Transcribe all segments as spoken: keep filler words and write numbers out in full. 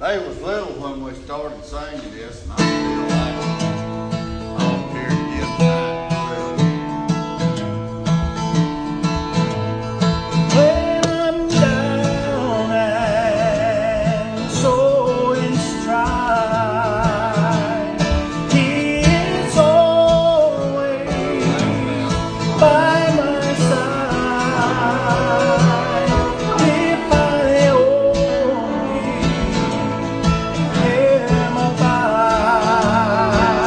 They was little when we started singing this, and I feel like I'm here to give tonight. When I'm down and so in strife, He is always by my side. If I only Him abide.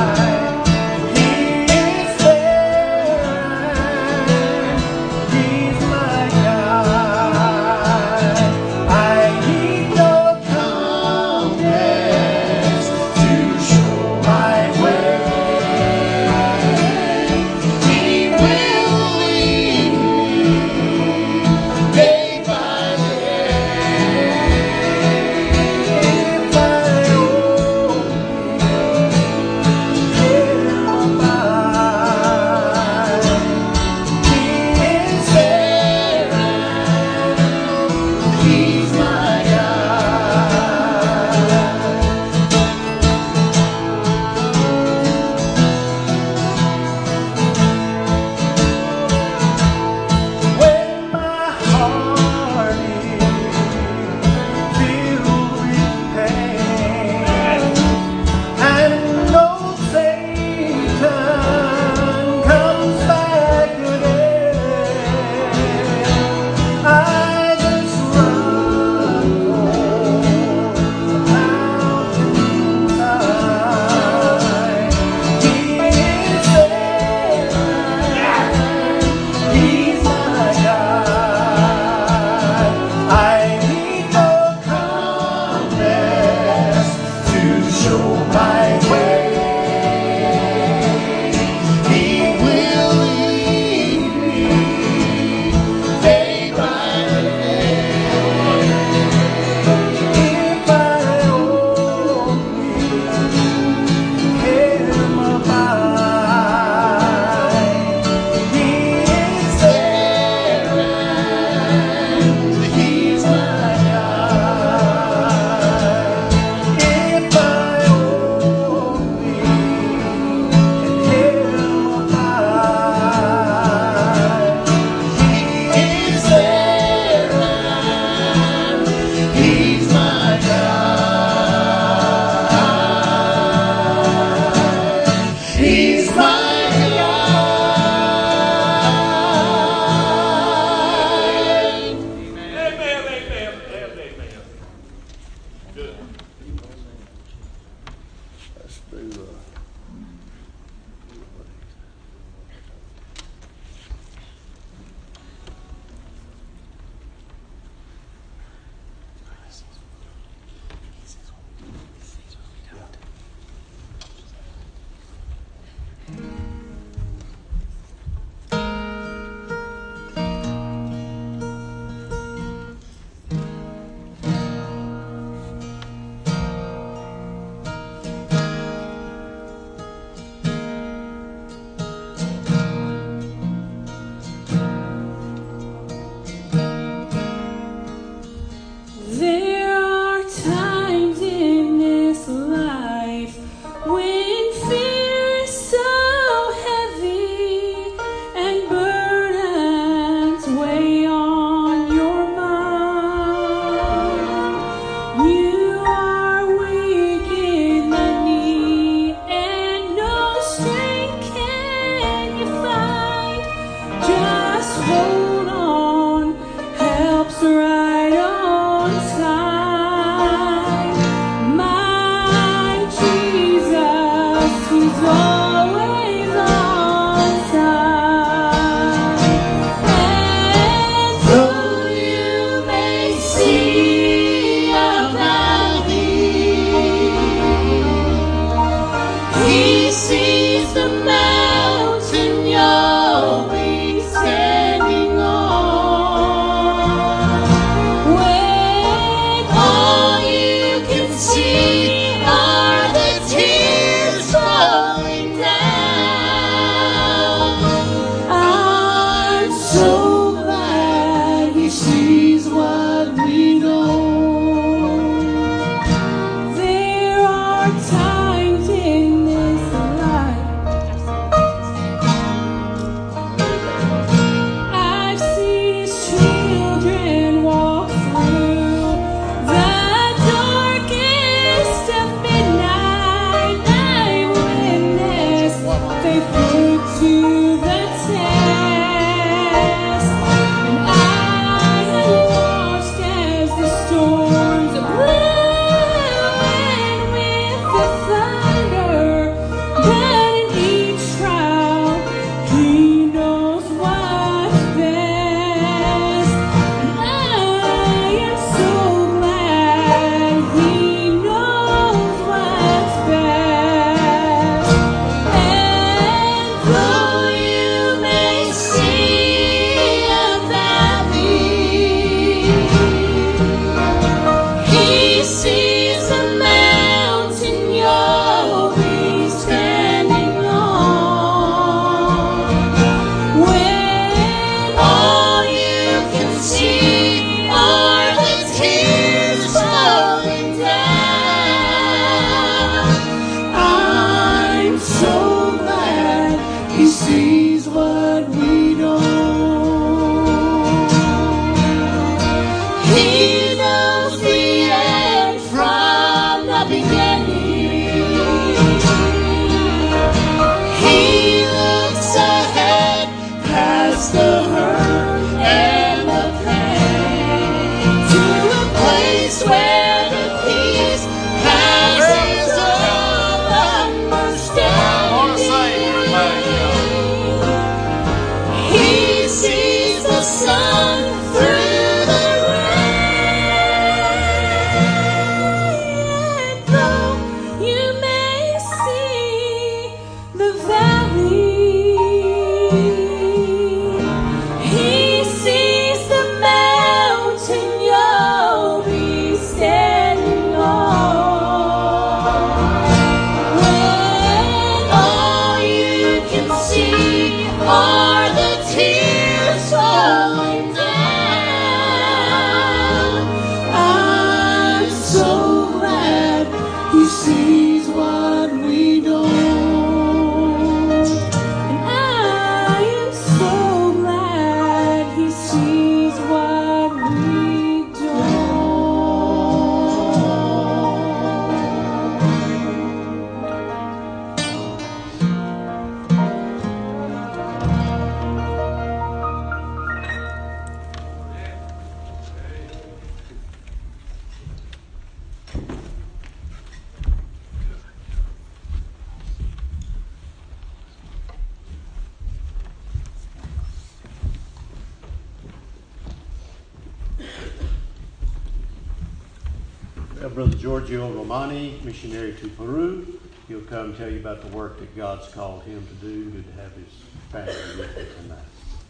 Brother Giorgio Romani, missionary to Peru. He'll come tell you about the work that God's called him to do, to have his family with him tonight.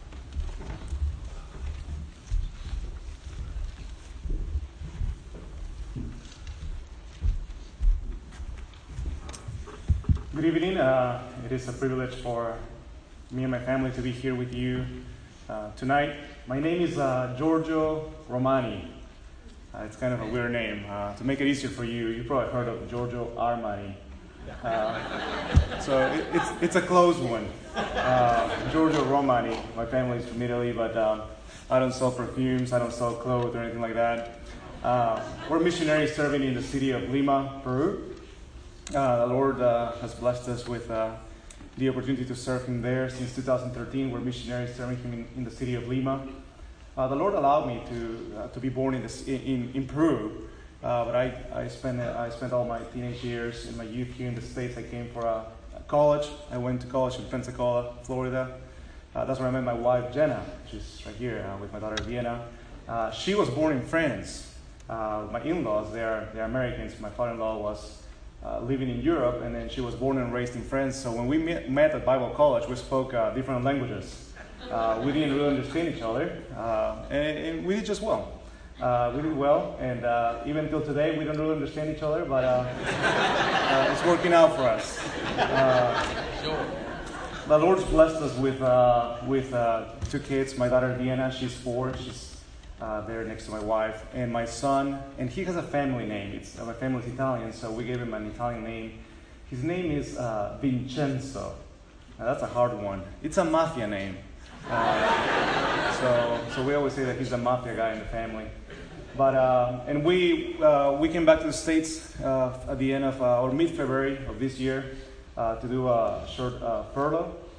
Good evening. Uh, it is a privilege for me and my family to be here with you uh, tonight. My name is uh, Giorgio Romani. Uh, it's kind of a weird name. Uh, to make it easier for you, you probably heard of Giorgio Armani. Uh, so it, it's it's a close one. Uh, Giorgio Romani. My family is from Italy, but um, I don't sell perfumes, I don't sell clothes or anything like that. Uh, we're missionaries serving in the city of Lima, Peru. Uh, the Lord uh, has blessed us with uh, the opportunity to serve Him there since two thousand thirteen. We're missionaries serving Him in, in the city of Lima. Uh, the Lord allowed me to uh, to be born in, this, in, in Peru, uh, but I I spent I spent all my teenage years in my youth here in the States. I came for a, a college. I went to college in Pensacola, Florida. Uh, that's where I met my wife Jenna. She's right here uh, with my daughter Vienna. Uh, she was born in France. Uh, my in-laws, they are they are Americans. My father-in-law was uh, living in Europe, and then she was born and raised in France. So when we met, met at Bible College, we spoke uh, different languages. Uh, we didn't really understand each other, uh, and, and we did just well. Uh, we did well, and uh, even until today, we don't really understand each other, but uh, uh, it's working out for us. Uh, sure. The Lord's blessed us with uh, with uh, two kids. My daughter Vienna, she's four. She's uh, there next to my wife, and my son. And he has a family name. It's uh, my family's Italian, so we gave him an Italian name. His name is uh, Vincenzo. Now, that's a hard one. It's a mafia name. Uh, so, so we always say that he's a mafia guy in the family. But uh, and we uh, we came back to the States uh, at the end of uh, or mid-February of this year uh, to do a short uh, furlough.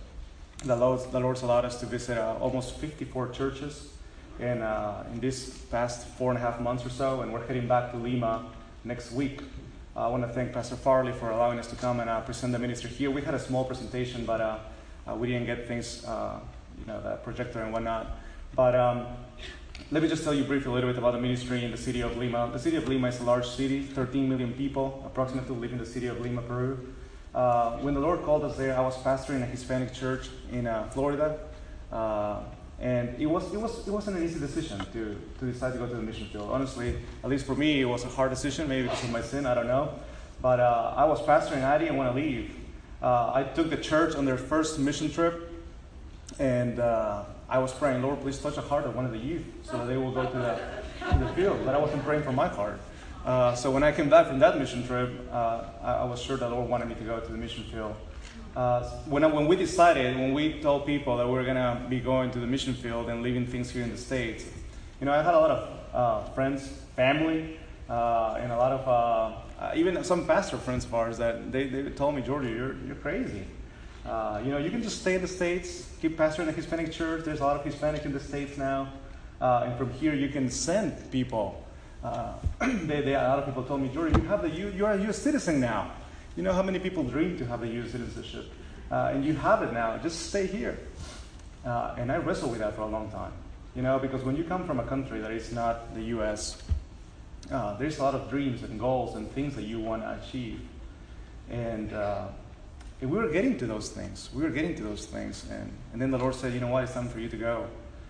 the Lord's, the Lord's allowed us to visit uh, almost fifty-four churches in, uh, in this past four and a half months or so, and we're heading back to Lima next week. Uh, I want to thank Pastor Farley for allowing us to come and uh, present the ministry here. We had a small presentation, but uh, uh, we didn't get things, uh, you know, the projector and whatnot. But um, let me just tell you briefly a little bit about the ministry in the city of Lima. The city of Lima is a large city, thirteen million people approximately live in the city of Lima, Peru. Uh, when the Lord called us there, I was pastoring a Hispanic church in uh, Florida. Uh, And it was it was it wasn't an easy decision to to decide to go to the mission field. Honestly, at least for me, it was a hard decision. Maybe because of my sin, I don't know. But uh, I was pastoring, and I didn't want to leave. Uh, I took the church on their first mission trip, and uh, I was praying, Lord, please touch the heart of one of the youth, so that they will go to the to the field. But I wasn't praying for my heart. Uh, so when I came back from that mission trip, uh, I, I was sure the Lord wanted me to go to the mission field. Uh, when, I, when we decided, when we told people that we were going to be going to the mission field and leaving things here in the States, you know, I had a lot of uh, friends, family, uh, and a lot of, uh, even some pastor friends of ours that they, they told me, Georgie, you're, you're crazy. Uh, you know, you can just stay in the States, keep pastoring a Hispanic church. There's a lot of Hispanic in the States now. Uh, and from here, you can send people. Uh, they, they, a lot of people told me, Georgie, you, have the, you, you are a U S citizen now. You know how many people dream to have the U S citizenship, uh, and you have it now. Just stay here. Uh, and I wrestled with that for a long time, you know, because when you come from a country that is not the U S, uh, there's a lot of dreams and goals and things that you want to achieve. And, uh, and we were getting to those things. We were getting to those things. And, and then the Lord said, you know what, it's time for you to go.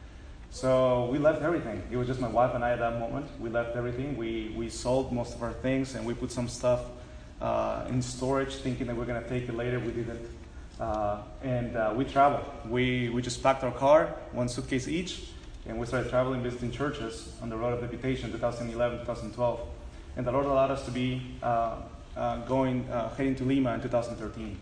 So we left everything. It was just my wife and I at that moment. We left everything. We, we sold most of our things, and we put some stuff Uh, in storage, thinking that we're going to take it later. We didn't. Uh, and uh, we traveled. We, we just packed our car, one suitcase each, and we started traveling, visiting churches on the road of deputation, twenty eleven, twenty twelve. And the Lord allowed us to be uh, uh, going, uh, heading to Lima in two thousand thirteen.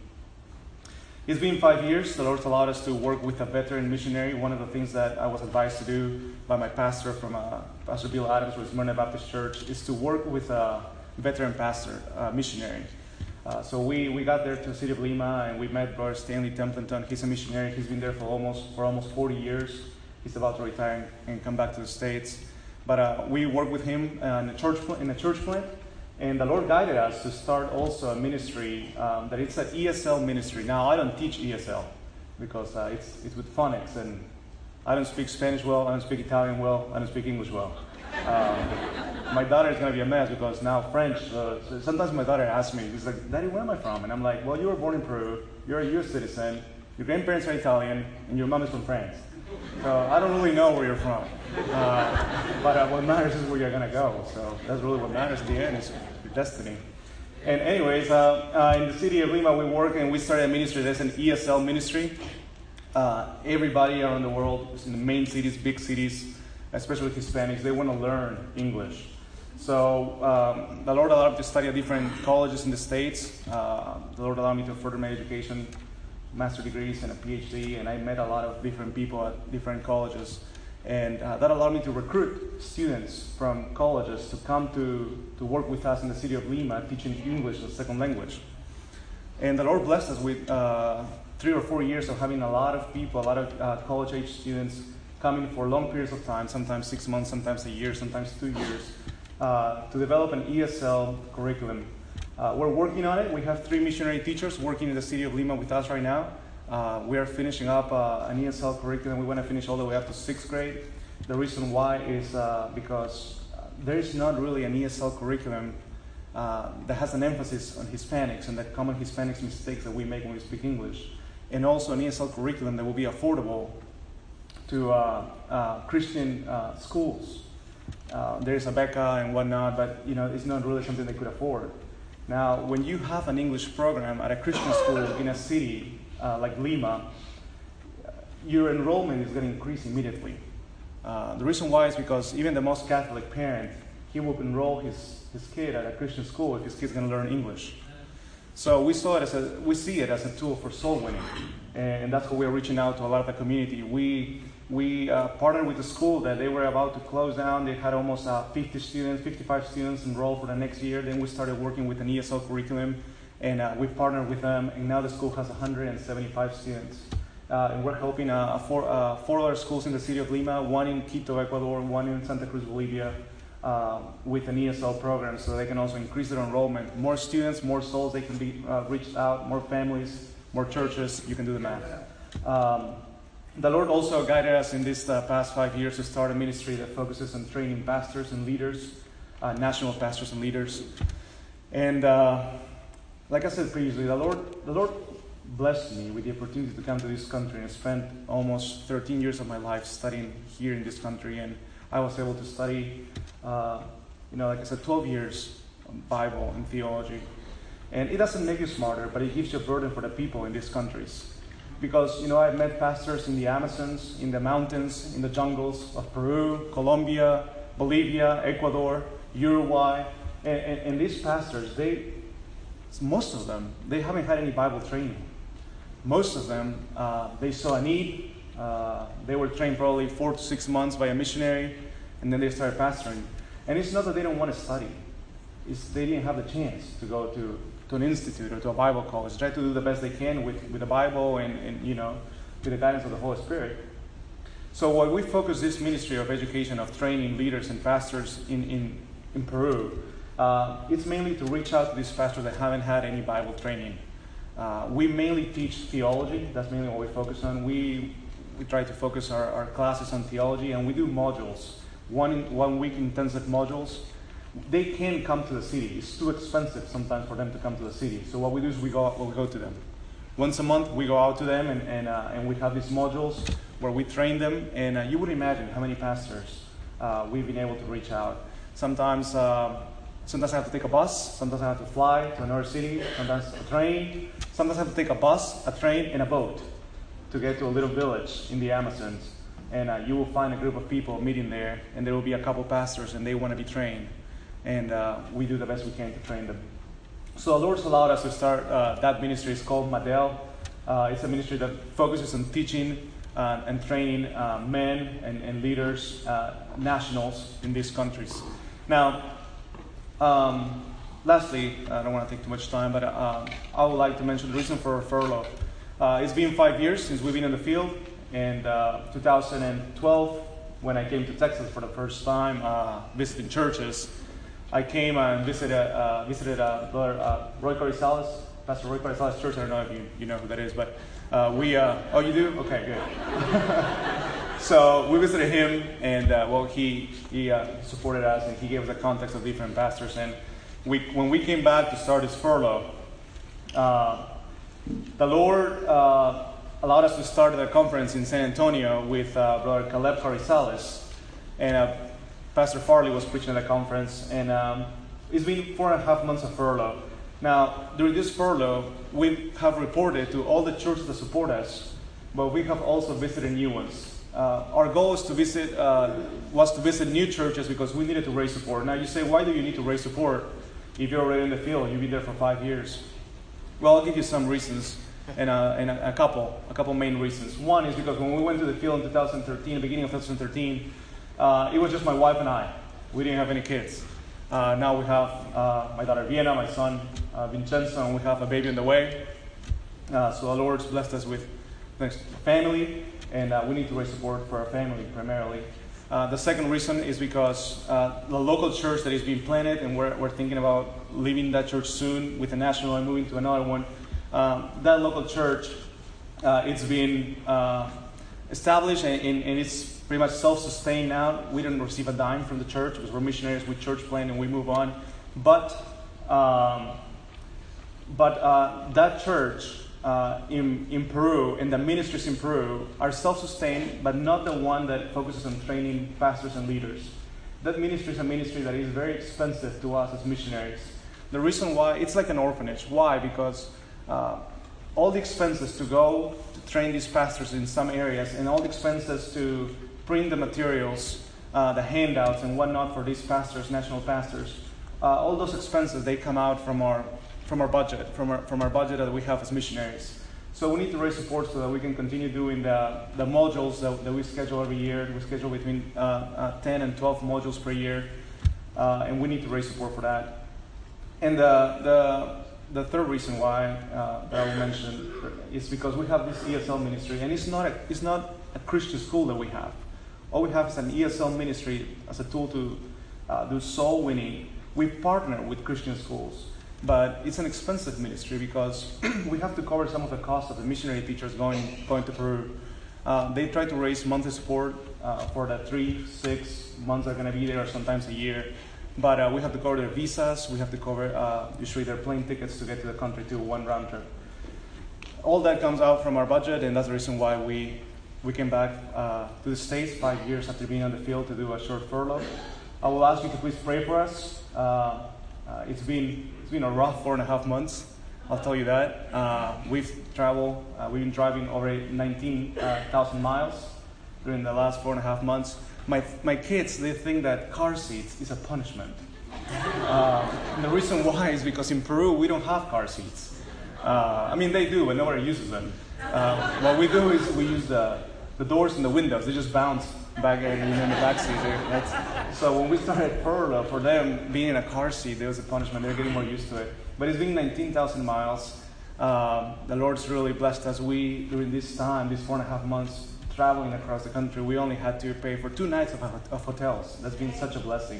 It's been five years. The Lord allowed us to work with a veteran missionary. One of the things that I was advised to do by my pastor from uh, Pastor Bill Adams from Smyrna Baptist Church is to work with a veteran pastor, uh, missionary. Uh, so we, we got there to the city of Lima, and we met Brother Stanley Templeton. He's a missionary. He's been there for almost for almost forty years. He's about to retire and come back to the States. But uh, we worked with him uh, in a church in a church plant, and the Lord guided us to start also a ministry um, that it's an E S L ministry. Now I don't teach E S L because uh, it's it's with phonics, and I don't speak Spanish well. I don't speak Italian well. I don't speak English well. Um, my daughter is going to be a mess because now French, uh, so sometimes my daughter asks me, she's like, Daddy, where am I from? And I'm like, well, you were born in Peru, you're a U S citizen, your grandparents are Italian, and your mom is from France. So I don't really know where you're from. Uh, but uh, what matters is where you're going to go. So that's really what matters at the end, is your destiny. And anyways, uh, uh, in the city of Lima, we work and we started a ministry that's an E S L ministry. Uh, everybody around the world, in the main cities, big cities, especially Hispanics, they want to learn English. So um, the Lord allowed me to study at different colleges in the States. Uh, the Lord allowed me to further my education, master degrees and a P H D, and I met a lot of different people at different colleges. And uh, that allowed me to recruit students from colleges to come to, to work with us in the city of Lima, teaching English as a second language. And the Lord blessed us with uh, three or four years of having a lot of people, a lot of uh, college-age students coming for long periods of time, sometimes six months, sometimes a year, sometimes two years, uh, to develop an E S L curriculum. Uh, we're working on it. We have three missionary teachers working in the city of Lima with us right now. Uh, we are finishing up uh, an E S L curriculum. We want to finish all the way up to sixth grade. The reason why is uh, because there is not really an E S L curriculum uh, that has an emphasis on Hispanics and the common Hispanics mistakes that we make when we speak English, and also an E S L curriculum that will be affordable to uh, uh, Christian uh, schools. Uh, there's a Becca and whatnot, but you know it's not really something they could afford. Now, when you have an English program at a Christian school in a city uh, like Lima, your enrollment is going to increase immediately. Uh, the reason why is because even the most Catholic parent, he will enroll his, his kid at a Christian school if his kid's going to learn English. So we saw it as a, we see it as a tool for soul winning, and that's why we're reaching out to a lot of the community. We we uh, partnered with the school that they were about to close down. They had almost uh, fifty students, fifty-five students enrolled for the next year. Then we started working with an E S L curriculum, and uh, we partnered with them, and now the school has one hundred seventy-five students. Uh, and we're helping uh, four, uh, four other schools in the city of Lima, one in Quito, Ecuador, one in Santa Cruz, Bolivia, uh, with an E S L program so they can also increase their enrollment. More students, more souls, they can be uh, reached out, more families, more churches, you can do the math. Um, the Lord also guided us in these uh, past five years to start a ministry that focuses on training pastors and leaders, uh, national pastors and leaders. And uh, like I said previously, the Lord, the Lord blessed me with the opportunity to come to this country and spend almost thirteen years of my life studying here in this country. And I was able to study, uh, you know, like I said, twelve years on Bible and theology. And it doesn't make you smarter, but it gives you a burden for the people in these countries. Because, you know, I've met pastors in the Amazons, in the mountains, in the jungles of Peru, Colombia, Bolivia, Ecuador, Uruguay. And, and, and these pastors, they, most of them, they haven't had any Bible training. Most of them, uh, they saw a need. Uh, they were trained probably four to six months by a missionary, and then they started pastoring. And it's not that they don't want to study. It's they didn't have the chance to go to, to an institute or to a Bible college. Try to do the best they can with, with the Bible and, and, you know, with the guidance of the Holy Spirit. So what we focus this ministry of education, of training leaders and pastors in, in, in Peru, uh, it's mainly to reach out to these pastors that haven't had any Bible training. Uh, we mainly teach theology. That's mainly what we focus on. We we try to focus our, our classes on theology, and we do modules, one in, one week intensive modules. They can come to the city. It's too expensive sometimes for them to come to the city. So what we do is we go we go to them. Once a month, we go out to them, and and, uh, and we have these modules where we train them. And uh, you would imagine how many pastors uh, we've been able to reach out. Sometimes. Uh, Sometimes I have to take a bus. Sometimes I have to fly to another city. Sometimes a train. Sometimes I have to take a bus, a train, and a boat to get to a little village in the Amazons. And uh, you will find a group of people meeting there, and there will be a couple pastors, and they want to be trained. And uh, we do the best we can to train them. So the Lord's allowed us to start uh, that ministry. It's called Madel. Uh, it's a ministry that focuses on teaching uh, and training uh, men and, and leaders, uh, nationals in these countries. Now, Um, lastly, I don't want to take too much time, but uh, I would like to mention the reason for furlough. Uh, it's been five years since we've been in the field. And uh, two thousand twelve, when I came to Texas for the first time, uh, visiting churches, I came and visited, uh, visited uh, Brother uh, Roy Carizales, Pastor Roy Carizales Church. I don't know if you, you know who that is, but uh, we, uh, oh, you do? Okay, good. So we visited him, and uh, well, he he uh, supported us, and he gave us a context of different pastors. And we, when we came back to start this furlough, uh, the Lord uh, allowed us to start a conference in San Antonio with uh, Brother Caleb Carizales, and uh, Pastor Farley was preaching at the conference. And um, it's been four and a half months of furlough. Now, during this furlough, we have reported to all the churches that support us, but we have also visited new ones. Uh, our goal is to visit, uh, was to visit new churches because we needed to raise support. Now you say, why do you need to raise support if you're already in the field? You've been there for five years. Well, I'll give you some reasons, and, uh, and a, a couple, a couple main reasons. One is because when we went to the field in two thousand thirteen, the beginning of two thousand thirteen, uh, it was just my wife and I. We didn't have any kids. Uh, now we have uh, my daughter Vienna, my son uh, Vincenzo, and we have a baby on the way. Uh, so the Lord's blessed us with a family. And uh, we need to raise support for our family primarily. Uh, the second reason is because uh, the local church that is being planted, and we're, we're thinking about leaving that church soon with a national and moving to another one. Um, that local church, uh, it's been uh, established and, and it's pretty much self-sustained now. We didn't receive a dime from the church because we're missionaries, we church plant, and we move on. But um, but uh, that church. Uh, in, in Peru, and the ministries in Peru are self-sustained, but not the one that focuses on training pastors and leaders. That ministry is a ministry that is very expensive to us as missionaries. The reason why, it's like an orphanage. Why? Because uh, all the expenses to go to train these pastors in some areas, and all the expenses to print the materials, uh, the handouts and whatnot for these pastors, national pastors, uh, all those expenses, they come out from our from our budget, from our from our budget that we have as missionaries. So we need to raise support so that we can continue doing the, the modules that, that we schedule every year. We schedule between uh, uh, ten and twelve modules per year, uh, and we need to raise support for that. And the, the the third reason why uh, that I will mention is because we have this E S L ministry, and it's not a, it's not a Christian school that we have. All we have is an E S L ministry as a tool to uh, do soul winning. We partner with Christian schools, but it's an expensive ministry because we have to cover some of the cost of the missionary teachers going going to Peru. Uh, they try to raise monthly support uh, for the three, six months they're going to be there, or sometimes a year. But uh, we have to cover their visas. We have to cover uh, usually their plane tickets to get to the country to one round trip. All that comes out from our budget, and that's the reason why we we came back uh, to the States five years after being on the field to do a short furlough. I will ask you to please pray for us. Uh, uh, it's been it's been a rough four and a half months. I'll tell you that. Uh, we've traveled. Uh, we've been driving over nineteen thousand miles during the last four and a half months. My my kids, they think that car seats is a punishment. Uh, and the reason why is because in Peru we don't have car seats. Uh, I mean, they do, but nobody uses them. Uh, what we do is we use the the doors and the windows. They just bounce back in, in the back seat. That's, so when we started furlough, for them being in a car seat, there was a punishment. They're getting more used to it. But it's been nineteen thousand miles. Uh, the Lord's really blessed us. We, during this time, these four and a half months, traveling across the country, we only had to pay for two nights of, of hotels. That's been such a blessing.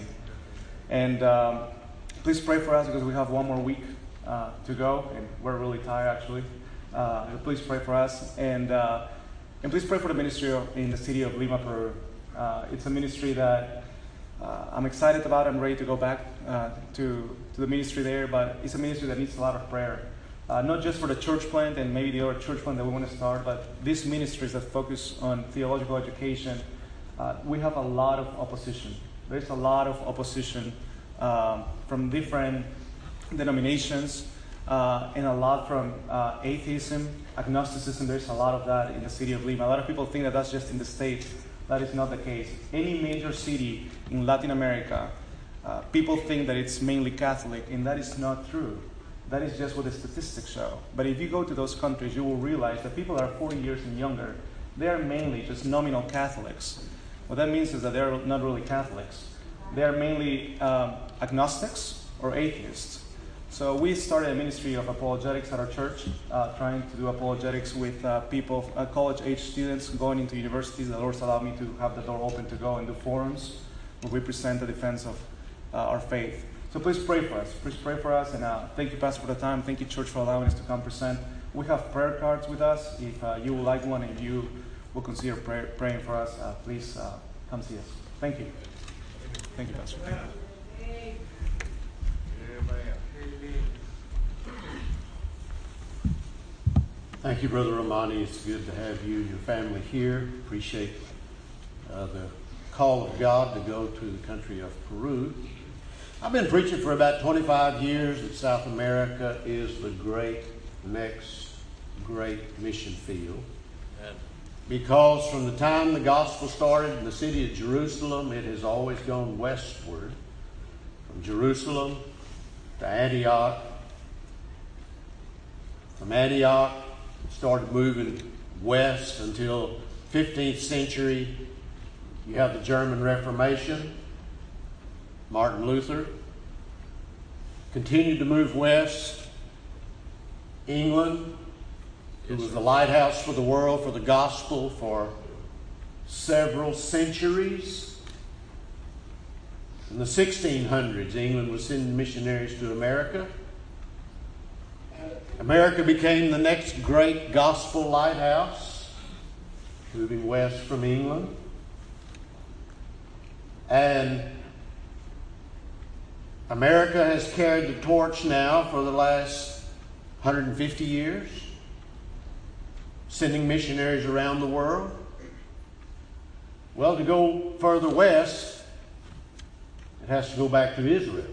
And um, please pray for us because we have one more week uh, to go, and we're really tired actually. Uh, please pray for us, and uh, and please pray for the ministry of, in the city of Lima, Peru. Uh, it's a ministry that uh, I'm excited about. I'm ready to go back uh, to to the ministry there, but it's a ministry that needs a lot of prayer. Uh, not just for the church plant and maybe the other church plant that we want to start, but these ministries that focus on theological education, uh, we have a lot of opposition. There's a lot of opposition um, from different denominations uh, and a lot from uh, atheism, agnosticism. There's a lot of that in the city of Lima. A lot of people think that that's just in the States. That is not the case. Any major city in Latin America, uh, people think that it's mainly Catholic, and that is not true. That is just what the statistics show. But if you go to those countries, you will realize that people that are forty years and younger, they are mainly just nominal Catholics. What that means is that they're not really Catholics. They are mainly um, agnostics or atheists. So we started a ministry of apologetics at our church, uh, trying to do apologetics with uh, people, uh, college-age students going into universities. The Lord's allowed me to have the door open to go and do forums where we present the defense of uh, our faith. So please pray for us. Please pray for us. And uh, thank you, Pastor, for the time. Thank you, church, for allowing us to come present. We have prayer cards with us. If uh, you would like one and you will consider pray, praying for us, uh, please uh, come see us. Thank you. Thank you, Pastor. Thank you. Thank you, Brother Romani. It's good to have you and your family here. Appreciate uh, the call of God to go to the country of Peru. I've been preaching for about twenty-five years that South America is the great next great mission field. Because from the time the gospel started in the city of Jerusalem, it has always gone westward. From Jerusalem to Antioch. From Antioch, it started moving west until fifteenth century. You have the German Reformation. Martin Luther continued to move west. England, who was the lighthouse for the world for the gospel for several centuries. In the sixteen hundreds, England was sending missionaries to America. America became the next great gospel lighthouse, moving west from England. And America has carried the torch now for the last one hundred fifty years, sending missionaries around the world. Well, to go further west, it has to go back to Israel.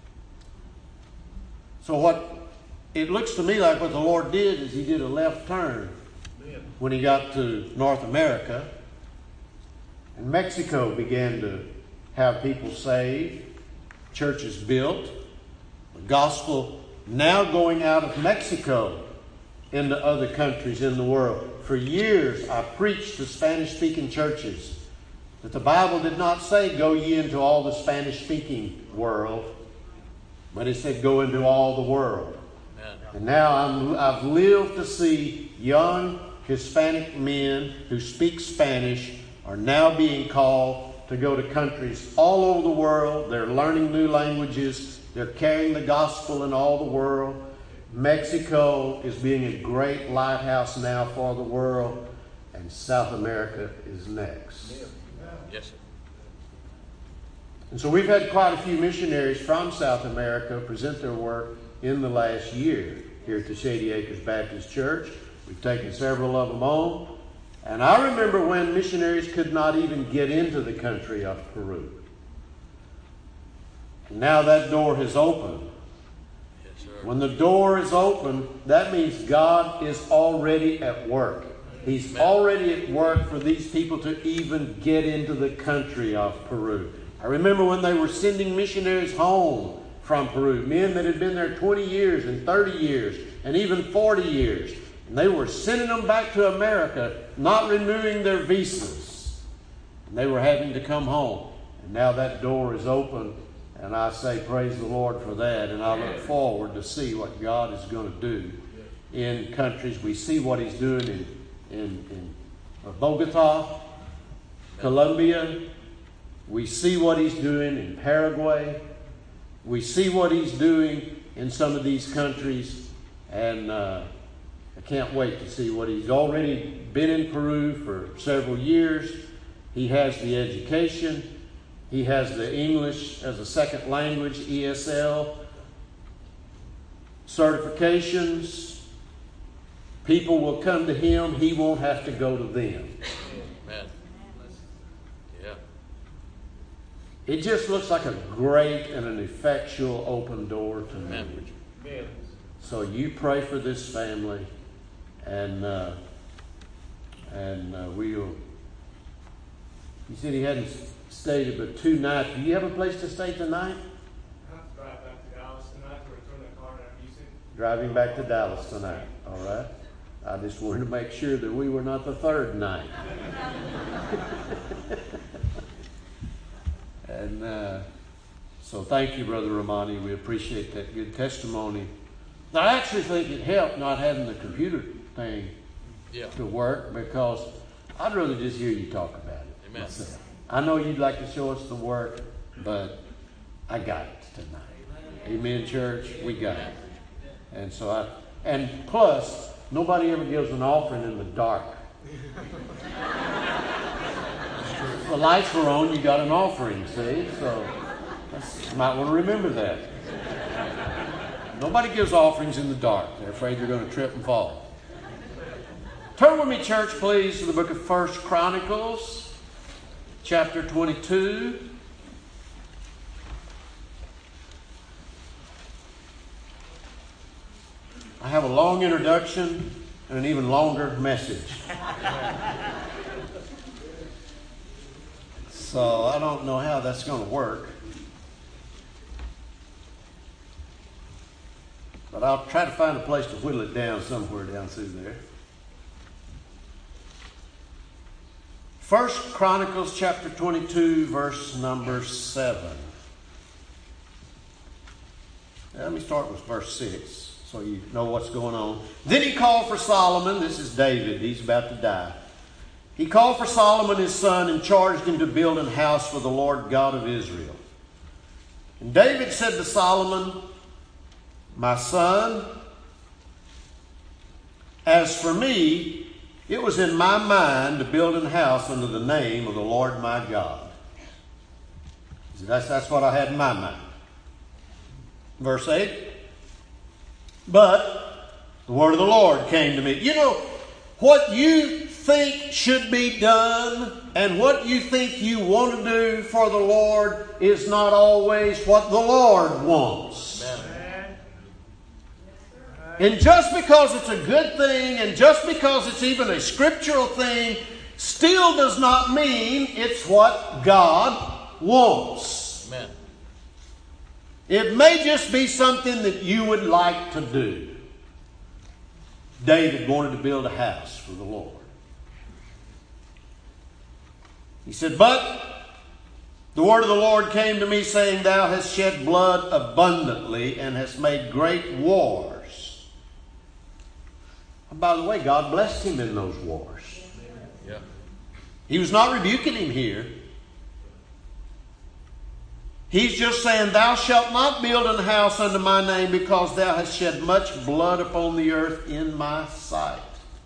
So what it looks to me like what the Lord did is he did a left turn when he got to North America. And Mexico began to have people saved. Churches built, the gospel now going out of Mexico into other countries in the world. For years, I preached to Spanish-speaking churches that the Bible did not say, go ye into all the Spanish-speaking world, but it said, go into all the world. And now I'm, I've lived to see young Hispanic men who speak Spanish are now being called to go to countries all over the world. They're learning new languages. They're carrying the gospel in all the world. Mexico is being a great lighthouse now for the world. And South America is next. Yes, sir. And so we've had quite a few missionaries from South America present their work in the last year here at the Shady Acres Baptist Church. We've taken several of them on. And I remember when missionaries could not even get into the country of Peru. And now that door has opened. Yes, sir. When the door is open, that means God is already at work. He's already at work for these people to even get into the country of Peru. I remember when they were sending missionaries home from Peru, men that had been there twenty years and thirty years and even forty years. And they were sending them back to America, not renewing their visas. And they were having to come home. And now that door is open, and I say praise the Lord for that. And I look forward to see what God is going to do in countries. We see what He's doing in, in, in Bogota, Colombia. We see what He's doing in Paraguay. We see what He's doing in some of these countries. And uh, I can't wait to see what He's already been in Peru for several years. He has the education. He has the English as a second language, E S L, certifications. People will come to him. He won't have to go to them. Amen. Yeah. It just looks like a great and an effectual open door to me. Amen. So you pray for this family, and uh, and uh, we'll. He said he hadn't stayed but two nights. Do you have a place to stay tonight? I have to drive back to Dallas tonight to return the car that I'm using. Driving back to Dallas tonight. All right. I just wanted to make sure that we were not the third night. and uh, so thank you, Brother Romani. We appreciate that good testimony. I actually think it helped not having the computer thing Yeah. to work, because I'd rather just hear you talk about it. Amen. myself. I know you'd like to show us the work, but I got it tonight. Amen, church. We got it. And so I, and plus, nobody ever gives an offering in the dark. The lights were on, you got an offering, see? So you might want to remember that. Nobody gives offerings in the dark. They're afraid they're going to trip and fall. Turn with me, church, please, to the book of First Chronicles, chapter twenty-two. I have a long introduction and an even longer message. So I don't know how that's going to work. But I'll try to find a place to whittle it down somewhere down through there. First Chronicles chapter twenty-two, verse number seven. Now, let me start with verse six so you know what's going on. Then he called for Solomon. This is David. He's about to die. He called for Solomon his son and charged him to build an house for the Lord God of Israel. And David said to Solomon, "My son, as for me, it was in my mind to build an house under the name of the Lord my God." See, that's, that's what I had in my mind. Verse eight. But the word of the Lord came to me. You know, what you think should be done and what you think you want to do for the Lord is not always what the Lord wants. Amen. And just because it's a good thing and just because it's even a scriptural thing still does not mean it's what God wants. Amen. It may just be something that you would like to do. David wanted to build a house for the Lord. He said, "But the word of the Lord came to me, saying, Thou hast shed blood abundantly and hast made great wars. And by the way, God blessed him in those wars. Yeah. He was not rebuking him here. He's just saying, thou shalt not build an house unto my name, because thou hast shed much blood upon the earth in my sight.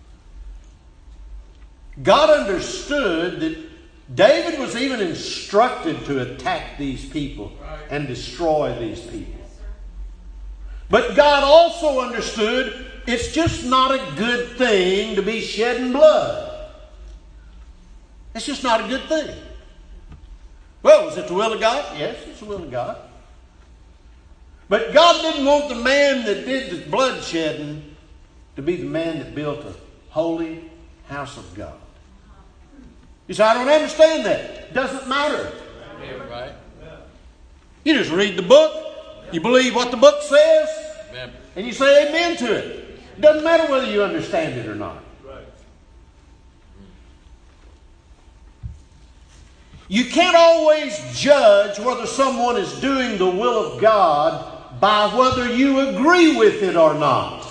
God understood that David was even instructed to attack these people and destroy these people. But God also understood it's just not a good thing to be shedding blood. It's just not a good thing. Well, was it the will of God? Yes, it's the will of God. But God didn't want the man that did the bloodshedding to be the man that built a holy house of God. You say, I don't understand that. It doesn't matter. Yeah, right. You just read the book, you believe what the book says, Amen. and you say amen to it. It doesn't matter whether you understand it or not. You can't always judge whether someone is doing the will of God by whether you agree with it or not.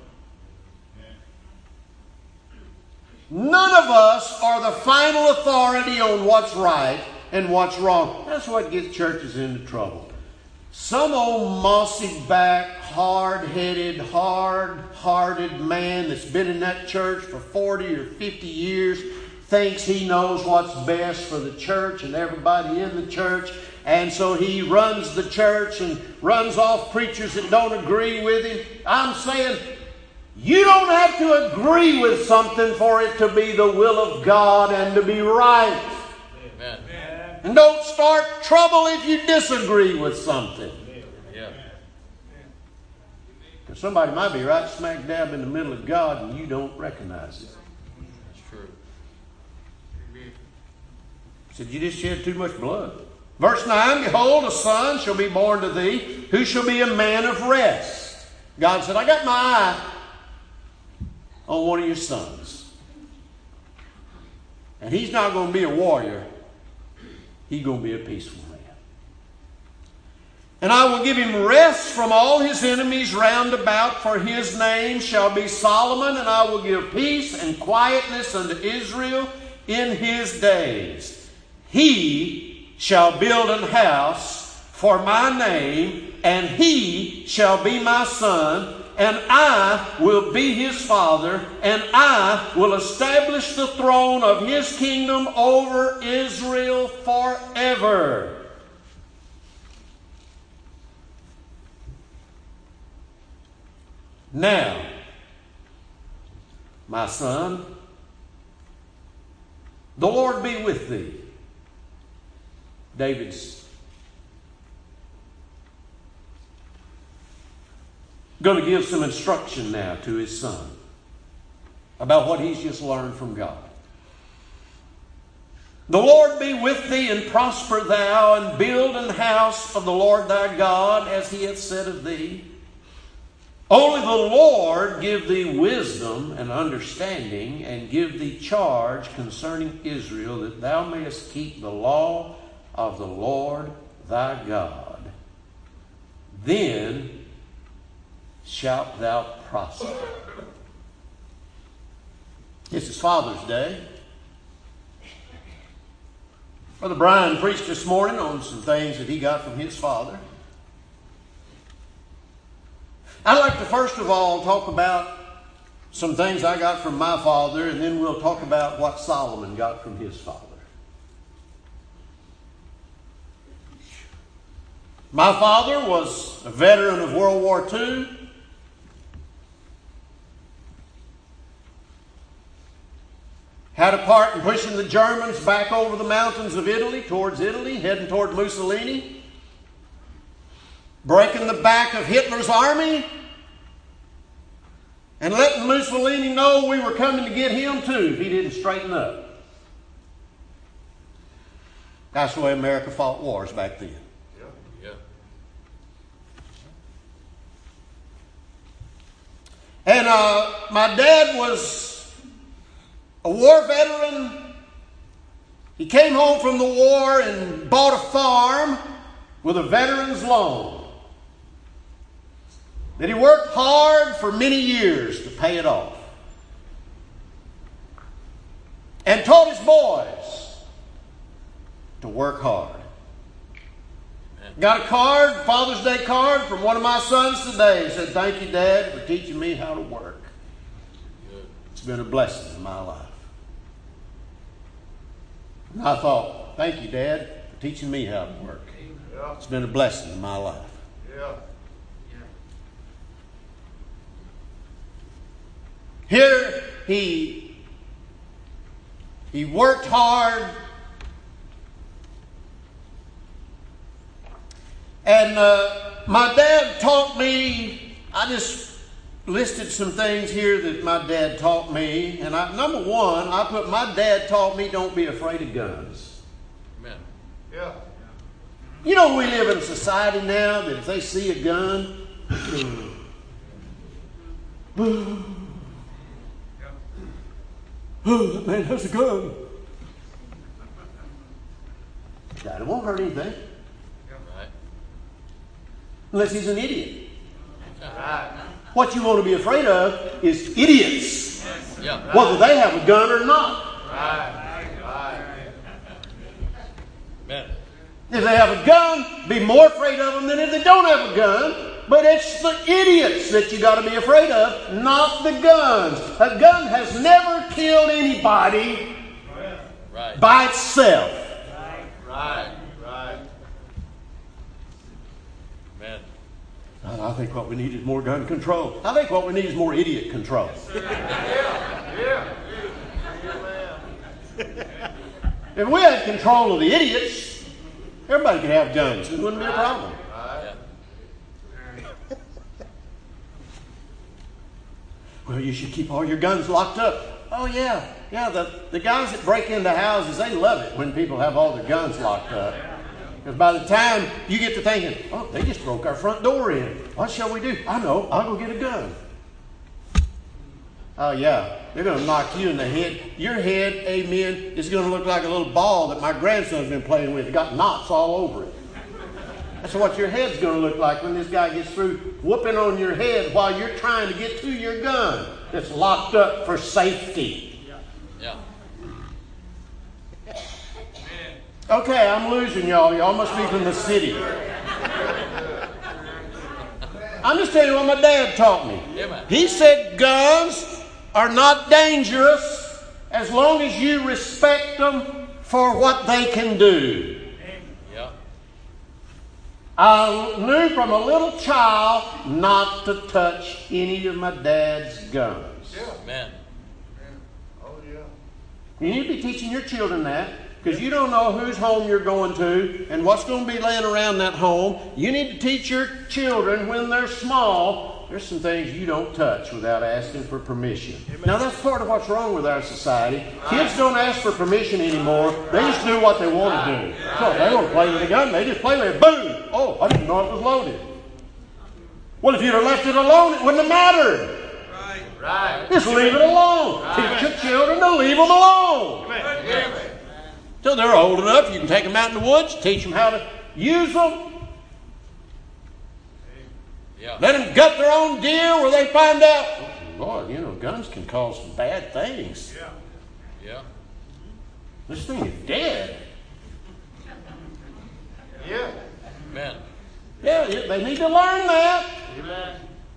None of us are the final authority on what's right and what's wrong. That's what gets churches into trouble. Some old mossy-backed, hard-headed, hard-hearted man that's been in that church for forty or fifty years thinks he knows what's best for the church and everybody in the church. And so he runs the church and runs off preachers that don't agree with him. I'm saying, you don't have to agree with something for it to be the will of God and to be right. Amen. And don't start trouble if you disagree with something. Yeah. Because somebody might be right smack dab in the middle of God and you don't recognize it. That's true. Said, you just shed too much blood. Verse nine, behold, a son shall be born to thee, who shall be a man of rest. God said, I got my eye on one of your sons. And he's not going to be a warrior. He's going to be a peaceful man. And I will give him rest from all his enemies round about, for his name shall be Solomon, and I will give peace and quietness unto Israel in his days. He shall build an house for my name, and he shall be my son, and I will be his father, and I will establish the throne of his kingdom over Israel forever. Now, my son, the Lord be with thee. David's going to give some instruction now to his son about what he's just learned from God. The Lord be with thee, and prosper thou, and build an house of the Lord thy God, as he hath said of thee. Only the Lord give thee wisdom and understanding, and give thee charge concerning Israel, that thou mayest keep the law of the Lord thy God. Then shalt thou prosper. This is Father's Day. Brother Brian preached this morning on some things that he got from his father. I'd like to first of all talk about some things I got from my father, and then we'll talk about what Solomon got from his father. My father was a veteran of World War Two. Had a part in pushing the Germans back over the mountains of Italy, towards Italy, heading toward Mussolini. Breaking the back of Hitler's army. And letting Mussolini know we were coming to get him too if he didn't straighten up. That's the way America fought wars back then. Yeah. And uh, my dad was a war veteran. He came home from the war and bought a farm with a veteran's loan that he worked hard for many years to pay it off. and taught his boys to work hard. Got a card, Father's Day card, from one of my sons today. He said, "Thank you, Dad, for teaching me how to work. It's been a blessing in my life." And I thought, "Thank you, Dad, for teaching me how to work. It's been a blessing in my life." Yeah. Here he, he worked hard. And uh, my dad taught me, I just listed some things here that my dad taught me. And I, number one, I put, my dad taught me don't be afraid of guns. Amen. Yeah. You know, we live in a society now that if they see a gun, oh, that man has a gun. That won't hurt anything. Unless he's an idiot. Right. What you want to be afraid of is idiots. Yeah. Whether they have a gun or not. Right. Right. Amen. If they have a gun, be more afraid of them than if they don't have a gun. But it's the idiots that you got to be afraid of, not the guns. A gun has never killed anybody Right. by itself. Right. Right. Amen. I think what we need is more gun control. I think what we need is more idiot control. Yeah. If we had control of the idiots, everybody could have guns. It wouldn't be a problem. Right. Well, you should keep all your guns locked up. Oh, yeah. Yeah, the, the guys that break into houses, they love it when people have all their guns locked up. Because by the time you get to thinking, "Oh, they just broke our front door in. What shall we do? I know. I'll go get a gun." Oh, yeah. They're going to knock you in the head. Your head, amen, is going to look like a little ball that my grandson's been playing with. It got knots all over it. That's what your head's going to look like when this guy gets through whooping on your head while you're trying to get to your gun that's locked up for safety. Yeah. Okay, I'm losing y'all. Y'all must be from the city. I'm just telling you what my dad taught me. Amen. He said guns are not dangerous as long as you respect them for what they can do. Yeah. I knew from a little child not to touch any of my dad's guns. Amen. Oh, yeah. You need to be teaching your children that, because you don't know whose home you're going to and what's going to be laying around that home. You need to teach your children when they're small, there's some things you don't touch without asking for permission. Amen. Now, that's part of what's wrong with our society. Kids don't ask for permission anymore. They just do what they want to do. So if they want to play with a gun, they just play with it. Boom! Oh, I didn't know it was loaded. Well, if you'd have left it alone, it wouldn't have mattered. Right. Just leave it alone. Teach your children to leave them alone. Amen. Till they're old enough, you can take them out in the woods, teach them how to use them. Yeah. Let them gut their own deer where they find out, oh, Lord, you know, guns can cause some bad things. Yeah. Yeah. This thing is dead. Yeah. Amen. Yeah, yeah, they need to learn that. Amen.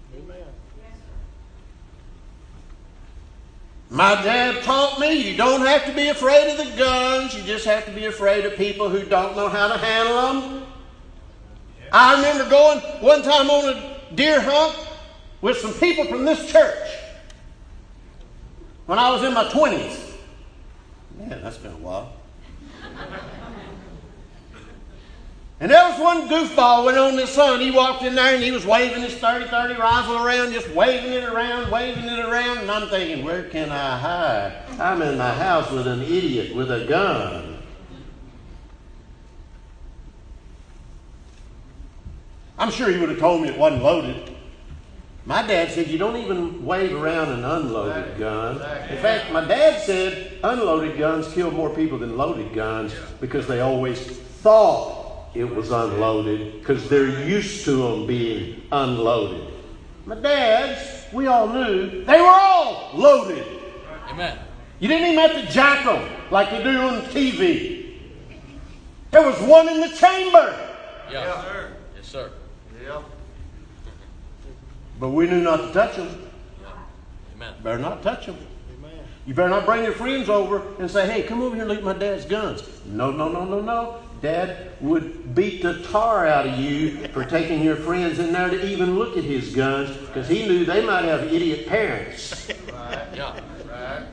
My dad taught me you don't have to be afraid of the guns. You just have to be afraid of people who don't know how to handle them. I remember going one time on a deer hunt with some people from this church when I was in my twenties. Man, that's been a while. And there was one goofball went on this hunt. He walked in there and he was waving his thirty thirty rifle around, just waving it around, waving it around. And I'm thinking, where can I hide? I'm in my house with an idiot with a gun. I'm sure he would have told me it wasn't loaded. My dad said you don't even wave around an unloaded gun. In fact, my dad said unloaded guns kill more people than loaded guns because they always thought it was unloaded because they're used to them being unloaded. My dad's, we all knew, they were all loaded. Amen. You didn't even have to jack them like they do on T V. There was one in the chamber. Yeah. Yes, sir. Yes, sir. Yeah. But we knew not to touch them. Yeah. Amen. Better not touch them. You better not bring your friends over and say, hey, come over here and look at my dad's guns. No, no, no, no, no. Dad would beat the tar out of you for taking your friends in there to even look at his guns because he knew they might have idiot parents. Right. Yeah. Right.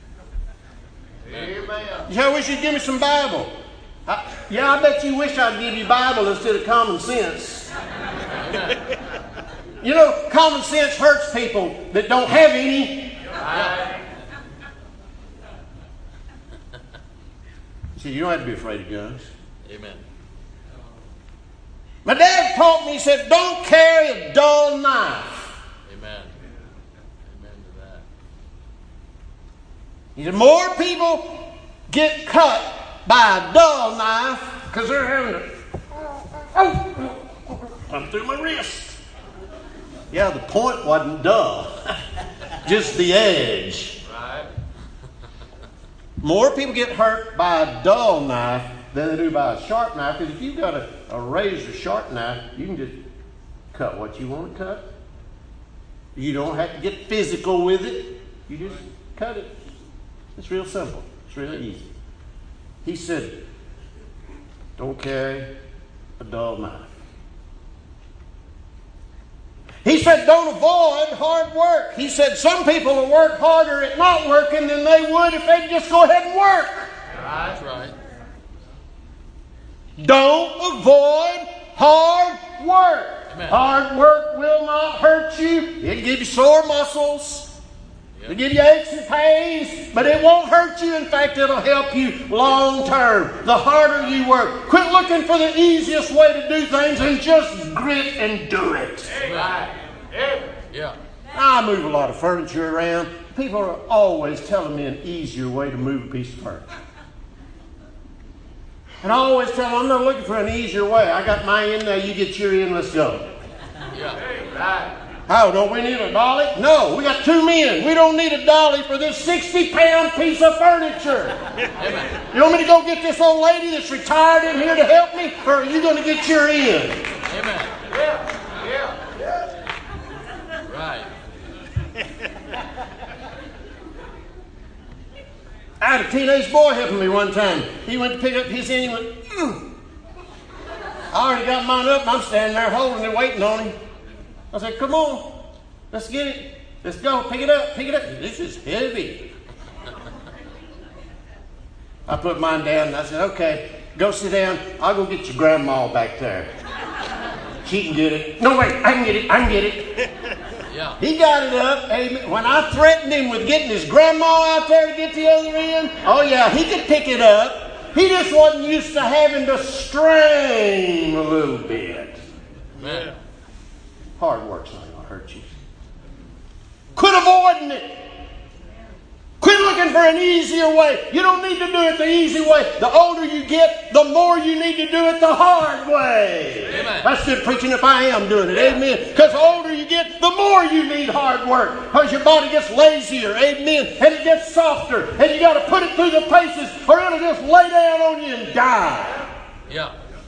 Amen. Yeah, I wish you'd give me some Bible. I, yeah, I bet you wish I'd give you Bible instead of common sense. You know, common sense hurts people that don't have any. Right. See, you don't have to be afraid of guns. Amen. My dad taught me, he said, don't carry a dull knife. Amen. Amen to that. He said, more people get cut by a dull knife because they're having to oh, come through my wrist. Yeah, the point wasn't dull, just the edge. Right. More people get hurt by a dull knife than they do by a sharp knife. Because if you've got a, a razor sharp knife, you can just cut what you want to cut. You don't have to get physical with it. You just cut it. It's real simple. It's really easy. He said, don't carry a dull knife. He said, don't avoid hard work. He said, some people will work harder at not working than they would if they'd just go ahead and work. That's right. Don't avoid hard work. Amen. Hard work will not hurt you. It'll give you sore muscles. Yep. It'll give you aches and pains, but it won't hurt you. In fact, it'll help you long term. The harder you work. Quit looking for the easiest way to do things and just grit and do it. Right. Yeah. I move a lot of furniture around. People are always telling me an easier way to move a piece of furniture. And I always tell them, I'm not looking for an easier way. I got mine in there, you get your in, let's go. Yeah. Right. Oh, don't we need a dolly? No, we got two men. We don't need a dolly for this sixty pound piece of furniture. Amen. You want me to go get this old lady that's retired in here to help me? Or are you going to get your in? Amen. Yeah. Yeah. Right. I had a teenage boy helping me one time. He went to pick up his end. He went, mm. I already got mine up. And I'm standing there holding it, waiting on him. I said, come on. Let's get it. Let's go. Pick it up. Pick it up. This is heavy. I put mine down and I said, okay, go sit down. I'll go get your grandma back there. She can get it. No, wait. I can get it. I can get it. Yeah. He got it up. Amen. When I threatened him with getting his grandma out there to get the other end, oh yeah, he could pick it up. He just wasn't used to having to strain a little bit. Amen. Hard work's not going to hurt you. Quit avoiding it. Quit looking for an easier way. You don't need to do it the easy way. The older you get, the more you need to do it the hard way. Amen. That's good preaching if I am doing it. Amen. Because the older you get, the more you need hard work. Because your body gets lazier. Amen. And it gets softer. And you got to put it through the paces or it'll just lay down on you and die. Yeah.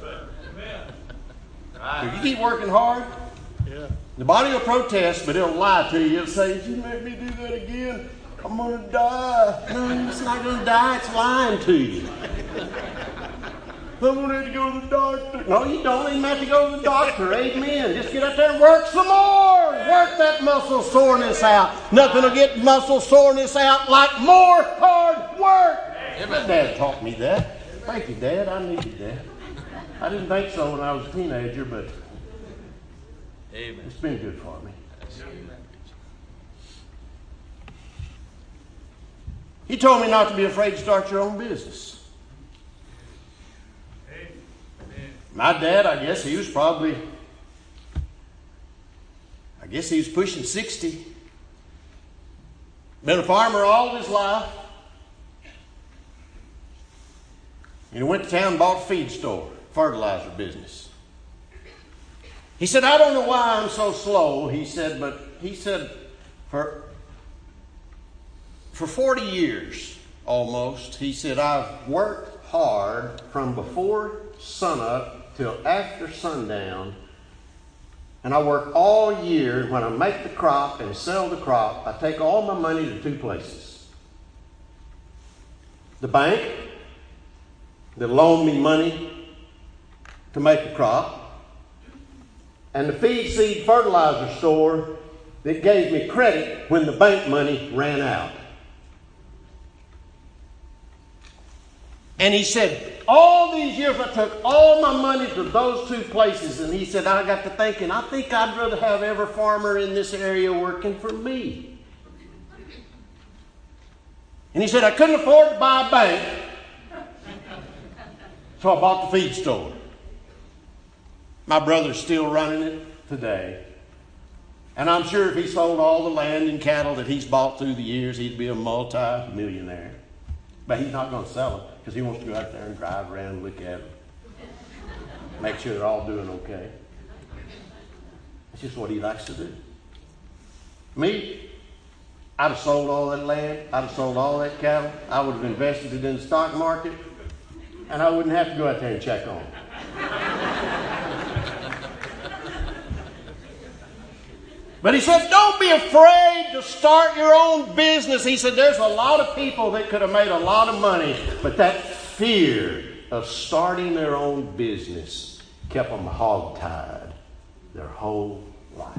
If you keep working hard, the body will protest, but it'll lie to you. It'll say, if you make me do that again, I'm going to die. No, it's not going to die. It's lying to you. I'm going to have to go to the doctor. No, you don't even have to go to the doctor. Amen. Just get up there and work some more. Work that muscle soreness out. Nothing will get muscle soreness out like more hard work. Amen. My dad taught me that. Thank you, Dad. I needed that. I didn't think so when I was a teenager, but Amen. it's been good for me. He told me not to be afraid to start your own business. My dad, I guess he was probably, I guess he was pushing sixty. Been a farmer all of his life. And he went to town and bought a feed store, fertilizer business. He said, I don't know why I'm so slow, he said, but he said, for for forty years almost, he said, I've worked hard from before sunup till after sundown, and I work all year. When I make the crop and sell the crop, I take all my money to two places. The bank that loaned me money to make the crop, and the feed, seed, fertilizer store that gave me credit when the bank money ran out. And he said, all these years I took all my money to those two places. And he said, I got to thinking, I think I'd rather have every farmer in this area working for me. And he said, I couldn't afford to buy a bank, so I bought the feed store. My brother's still running it today. And I'm sure if he sold all the land and cattle that he's bought through the years, he'd be a multi-millionaire. But he's not going to sell them because he wants to go out there and drive around and look at them. Make sure they're all doing okay. That's just what he likes to do. Me, I'd have sold all that land. I'd have sold all that cattle. I would have invested it in the stock market. And I wouldn't have to go out there and check on them. But he said, don't be afraid to start your own business. He said, there's a lot of people that could have made a lot of money, but that fear of starting their own business kept them hogtied their whole life.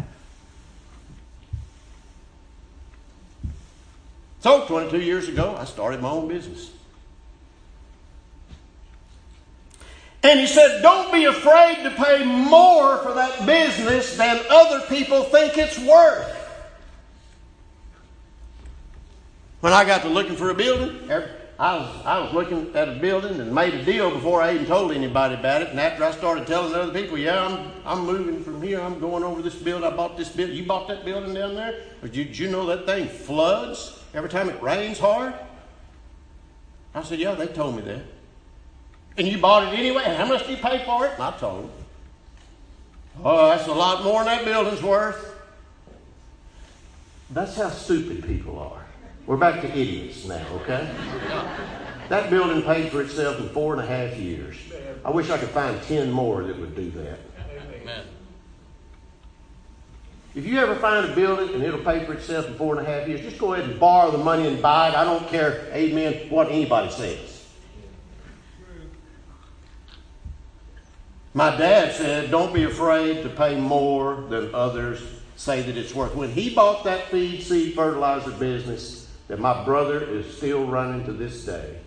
So twenty-two years ago, I started my own business. And he said, don't be afraid to pay more for that business than other people think it's worth. When I got to looking for a building, I was, I was looking at a building and made a deal before I even told anybody about it. And after I started telling other people, yeah, I'm, I'm moving from here. I'm going over this building. I bought this building. You bought that building down there? But did you, did you know that thing floods every time it rains hard? I said, yeah, they told me that. And you bought it anyway? How much did you pay for it? And I told him. Oh, that's a lot more than that building's worth. That's how stupid people are. We're back to idiots now, okay? That building paid for itself in four and a half years. I wish I could find ten more that would do that. Amen. If you ever find a building and it'll pay for itself in four and a half years, just go ahead and borrow the money and buy it. I don't care, amen, what anybody says. My dad said, don't be afraid to pay more than others say that it's worth. When he bought that feed, seed, fertilizer business that my brother is still running to this day,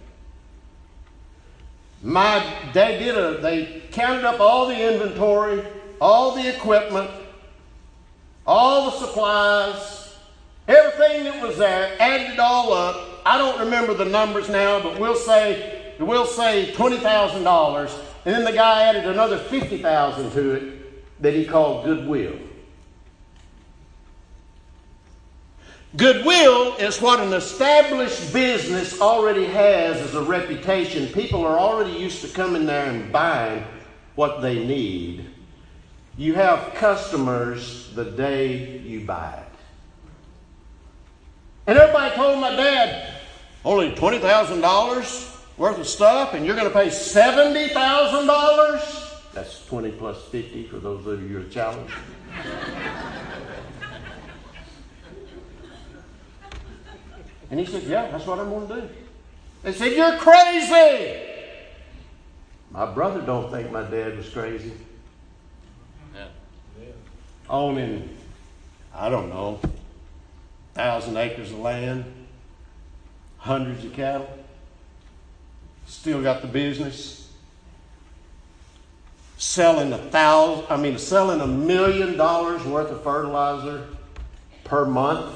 my dad did a, they counted up all the inventory, all the equipment, all the supplies, everything that was there, added it all up. I don't remember the numbers now, but we'll say, we'll say twenty thousand dollars. And then the guy added another fifty thousand dollars to it that he called goodwill. Goodwill is what an established business already has as a reputation. People are already used to coming there and buying what they need. You have customers the day you buy it. And everybody told my dad, only twenty thousand dollars worth of stuff, and you're going to pay seventy thousand dollars? That's twenty plus fifty for those of you who are challenged. And he said, yeah, that's what I'm going to do. They said, you're crazy. My brother don't think my dad was crazy. Yeah. Owning, I don't know, thousand acres of land, hundreds of cattle. Still got the business. Selling a thousand, I mean, selling a million dollars worth of fertilizer per month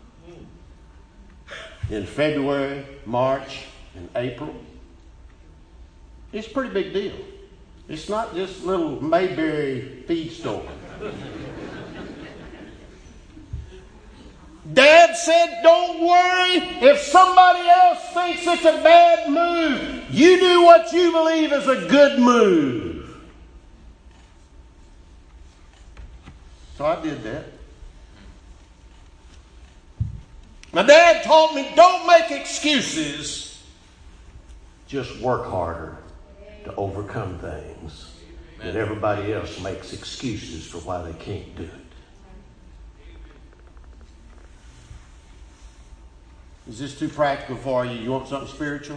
in February, March, and April. It's a pretty big deal. It's not just a little Mayberry feed store. Dad said, don't worry if somebody else thinks it's a bad move. You do what you believe is a good move. So I did that. My dad taught me, don't make excuses. Just work harder to overcome things that everybody else makes excuses for why they can't do it. Is this too practical for you? You want something spiritual?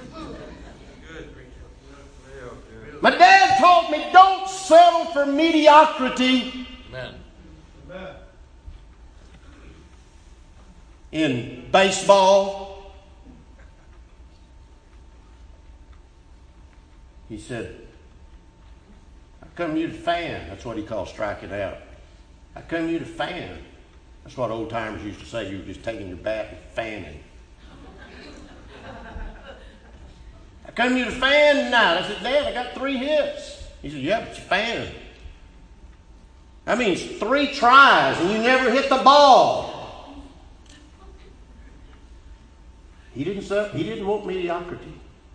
My dad taught me, don't settle for mediocrity. Amen. In baseball, he said, how come you to fan? That's what he called striking out. How come you to fan? That's what old timers used to say. You were just taking your bat and fanning. How come you to fan tonight? I said, Dad, I got three hits. He said, yeah, but you're fanning. That means three tries and you never hit the ball. He didn't say, he didn't want mediocrity.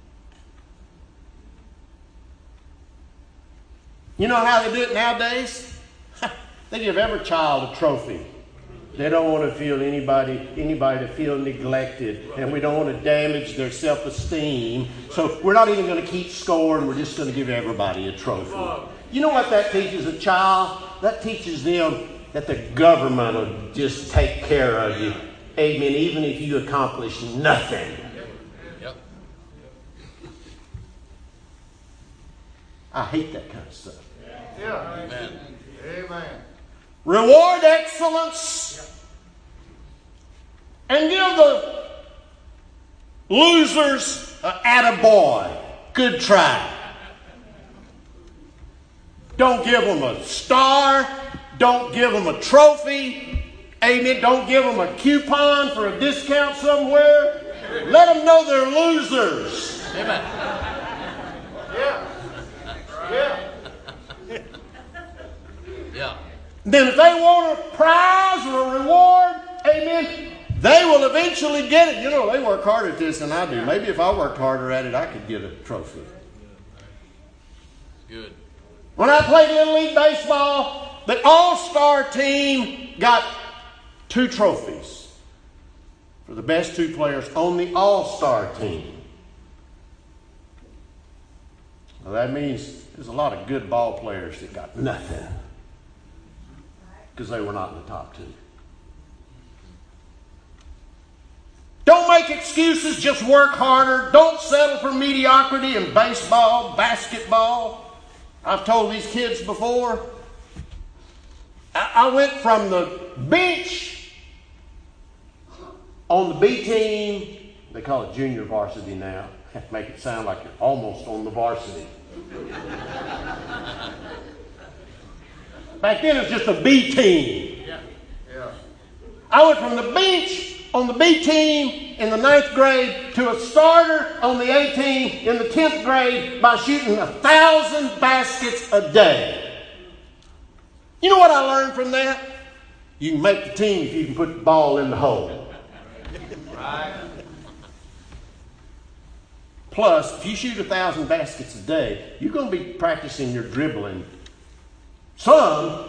You know how they do it nowadays? They give every child a trophy. They don't want to feel anybody anybody to feel neglected, and we don't want to damage their self-esteem. So we're not even going to keep score, and we're just going to give everybody a trophy. You know what that teaches a child? That teaches them that the government will just take care of you. Amen. Even if you accomplish nothing. Yep. I hate that kind of stuff. Yeah. Amen. Amen. Reward excellence and give the losers an attaboy. Good try. Don't give them a star. Don't give them a trophy. Amen. Don't give them a coupon for a discount somewhere. Let them know they're losers. Amen. Yeah. Yeah. Yeah. Then if they want a prize or a reward, amen, they will eventually get it. You know, they work harder at this than I do. Maybe if I worked harder at it, I could get a trophy. Good. When I played Little League Baseball, the all-star team got two trophies for the best two players on the all-star team. Well, that means there's a lot of good ball players that got nothing because they were not in the top two. Don't make excuses, just work harder. Don't settle for mediocrity in baseball, basketball. I've told these kids before. I, I went from the bench on the B team. They call it junior varsity now. Make it sound like you're almost on the varsity. Back then it was just a B team. Yeah. Yeah. I went from the bench on the B team in the ninth grade to a starter on the A team in the tenth grade by shooting a thousand baskets a day. You know what I learned from that? You can make the team if you can put the ball in the hole. Right. Plus, if you shoot a thousand baskets a day, you're going to be practicing your dribbling some.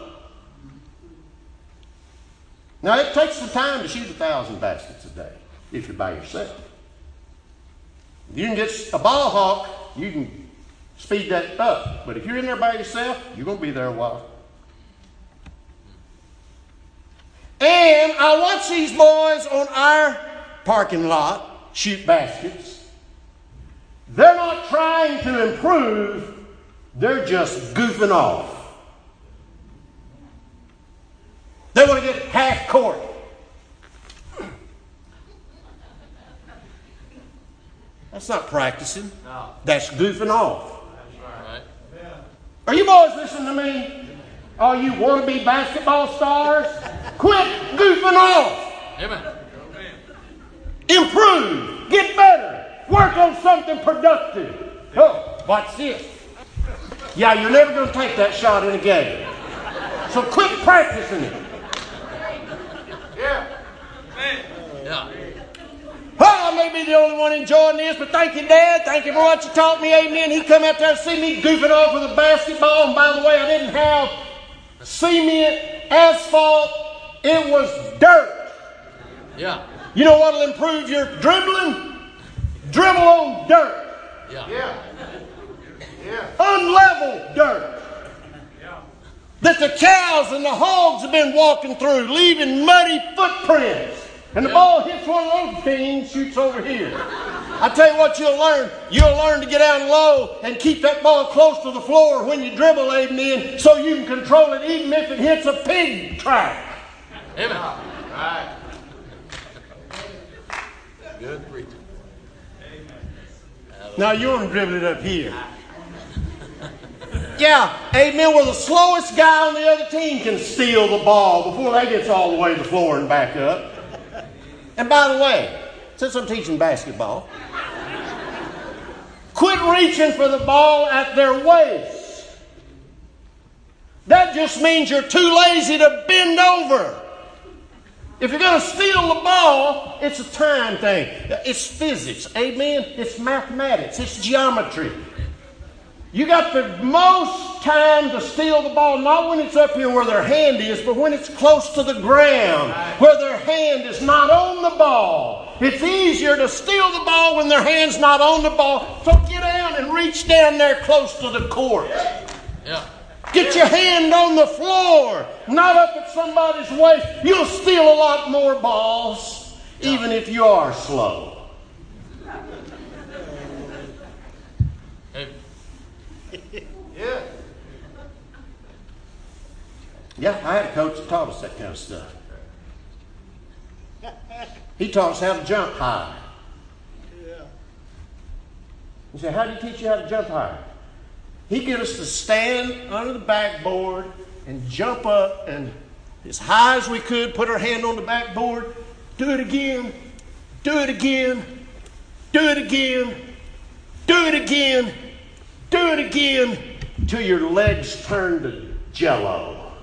Now, it takes some time to shoot a thousand baskets a day if you're by yourself. If you can get a ball hawk, you can speed that up. But if you're in there by yourself, you're going to be there a while. And I watch these boys on our parking lot shoot baskets. They're not trying to improve. They're just goofing off. They want to get half court. That's not practicing. No. That's goofing off. That's right. Right. Are you boys listening to me? All you wannabe basketball stars? Quit goofing off. Amen. Improve. Get better. Work on something productive. Oh, watch this. Yeah, you're never going to take that shot in a game. So quit practicing it. Yeah. Yeah. Well, I may be the only one enjoying this, but thank you, Dad. Thank you for what you taught me. Amen. He come out there to see me goofing off with a basketball. And by the way, I didn't have cement, asphalt. It was dirt. Yeah. You know what will improve your dribbling? Dribble on dirt. Yeah. Yeah. Yeah. Unlevel dirt. That the cows and the hogs have been walking through, leaving muddy footprints. And the Yeah. ball hits one of those beans, shoots over here. I tell you what you'll learn. You'll learn to get down low and keep that ball close to the floor when you dribble, amen, so you can control it even if it hits a pig track. Amen. Right. Good preaching. Now you want to dribble it up here. Yeah, amen, where the slowest guy on the other team can steal the ball before they gets all the way to the floor and back up. And by the way, since I'm teaching basketball, quit reaching for the ball at their waist. That just means you're too lazy to bend over. If you're going to steal the ball, it's a time thing. It's physics, amen? It's mathematics. It's geometry. You got the most time to steal the ball, not when it's up here where their hand is, but when it's close to the ground, where their hand is not on the ball. It's easier to steal the ball when their hand's not on the ball. So get down and reach down there close to the court. Yeah. Get your hand on the floor, not up at somebody's waist. You'll steal a lot more balls, even if you are slow. Hey. Yeah. Yeah, I had a coach that taught us that kind of stuff. He taught us how to jump high. He said, how do you teach you how to jump high? He'd get us to stand under the backboard and jump up and as high as we could, put our hand on the backboard, do it again, do it again, do it again, do it again, do it again, till your legs turn to jello.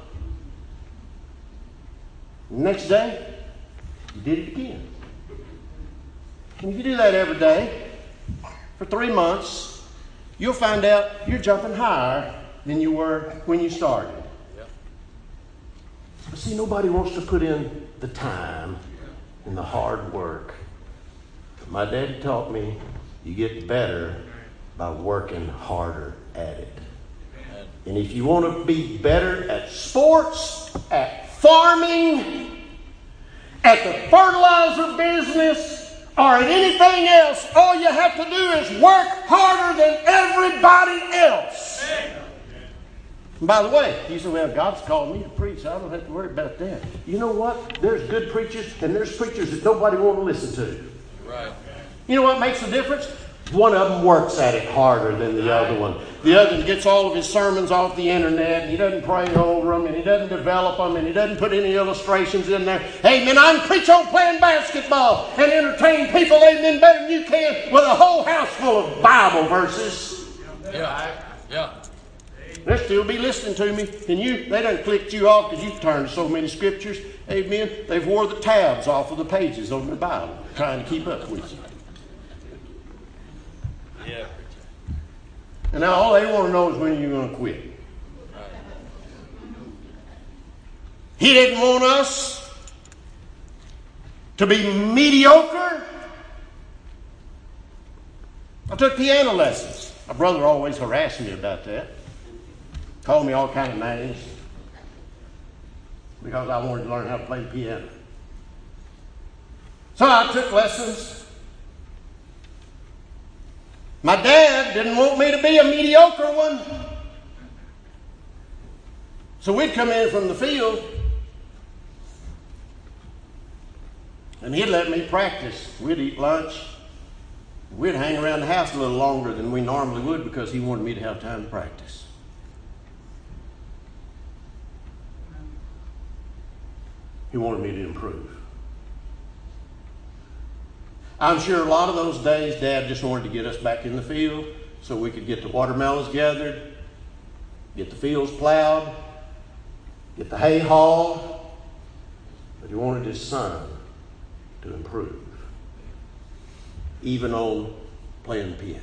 Next day, you did it again. And if you do that every day for three months, you'll find out you're jumping higher than you were when you started. Yep. But see, nobody wants to put in the time and the hard work. My daddy taught me you get better by working harder at it. And if you want to be better at sports, at farming, at the fertilizer business, or at anything else, all you have to do is work harder than everybody else. And by the way, you say, well, God's called me to preach, so I don't have to worry about that. You know what? There's good preachers, and there's preachers that nobody wants to listen to. Right. You know what makes the difference? One of them works at it harder than the other one. The other one gets all of his sermons off the internet, and he doesn't pray over them, and he doesn't develop them, and he doesn't put any illustrations in there. Amen. I can preach on playing basketball and entertain people, amen, better than you can with a whole house full of Bible verses. Yeah. Yeah. They'll still be listening to me, and you, they done clicked you off because you've turned to so many scriptures. Amen. They've wore the tabs off of the pages on the Bible, trying to keep up with you. Yeah. And now all they want to know is when you're going to quit. He didn't want us to be mediocre. I took piano lessons. My brother always harassed me about that. Called me all kind of names because I wanted to learn how to play the piano. So I took lessons. My dad didn't want me to be a mediocre one. So we'd come in from the field and he'd let me practice. We'd eat lunch. We'd hang around the house a little longer than we normally would because he wanted me to have time to practice. He wanted me to improve. I'm sure a lot of those days, Dad just wanted to get us back in the field so we could get the watermelons gathered, get the fields plowed, get the hay hauled. But he wanted his son to improve, even on playing the piano.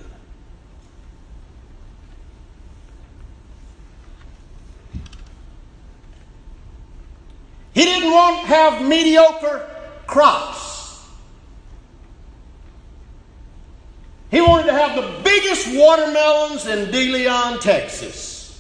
He didn't want to have mediocre crops. He wanted to have the biggest watermelons in De Leon, Texas.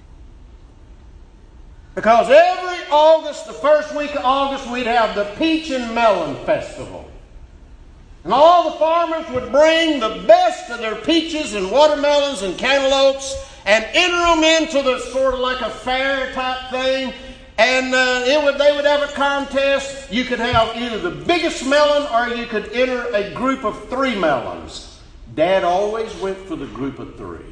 Because every August, the first week of August, we'd have the Peach and Melon Festival. And all the farmers would bring the best of their peaches and watermelons and cantaloupes and enter them into the sort of like a fair type thing. And uh, it would, they would have a contest. You could have either the biggest melon or you could enter a group of three melons. Dad always went for the group of three.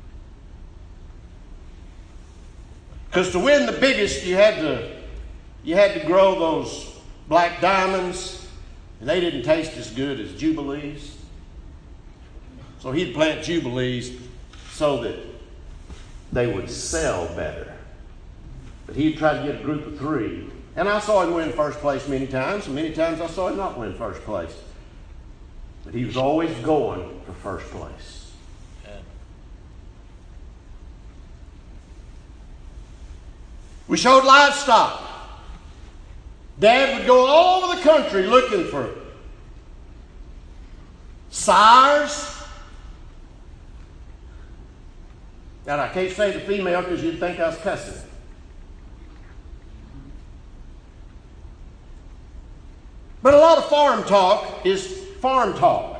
Because to win the biggest, you had to, you had to grow those black diamonds, and they didn't taste as good as Jubilees. So he'd plant Jubilees so that they would sell better. But he'd try to get a group of three. And I saw him win first place many times, and many times I saw him not win first place. But he was always going for first place. Yeah. We showed livestock. Dad would go all over the country looking for sires. Now, I can't say the female because you'd think I was cussing. But a lot of farm talk is farm talk.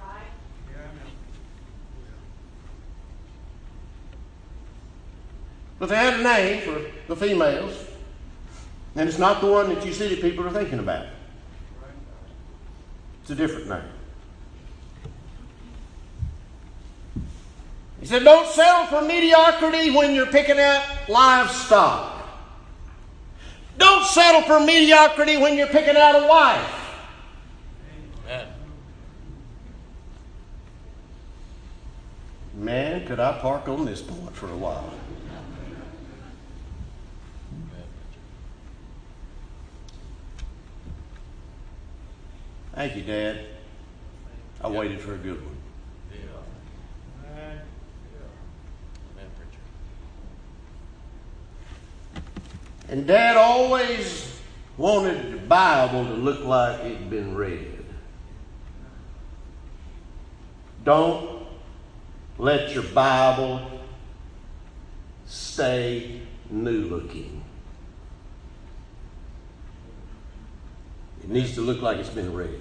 But they had a name for the females. And it's not the one that you city people are thinking about. It's a different name. He said, don't settle for mediocrity when you're picking out livestock. Don't settle for mediocrity when you're picking out a wife. Amen. Man, could I park on this point for a while? Thank you, Dad. I waited for a good one. Yeah. Amen, preacher. And Dad always wanted the Bible to look like it'd been read. Don't let your Bible stay new looking. It needs to look like it's been read.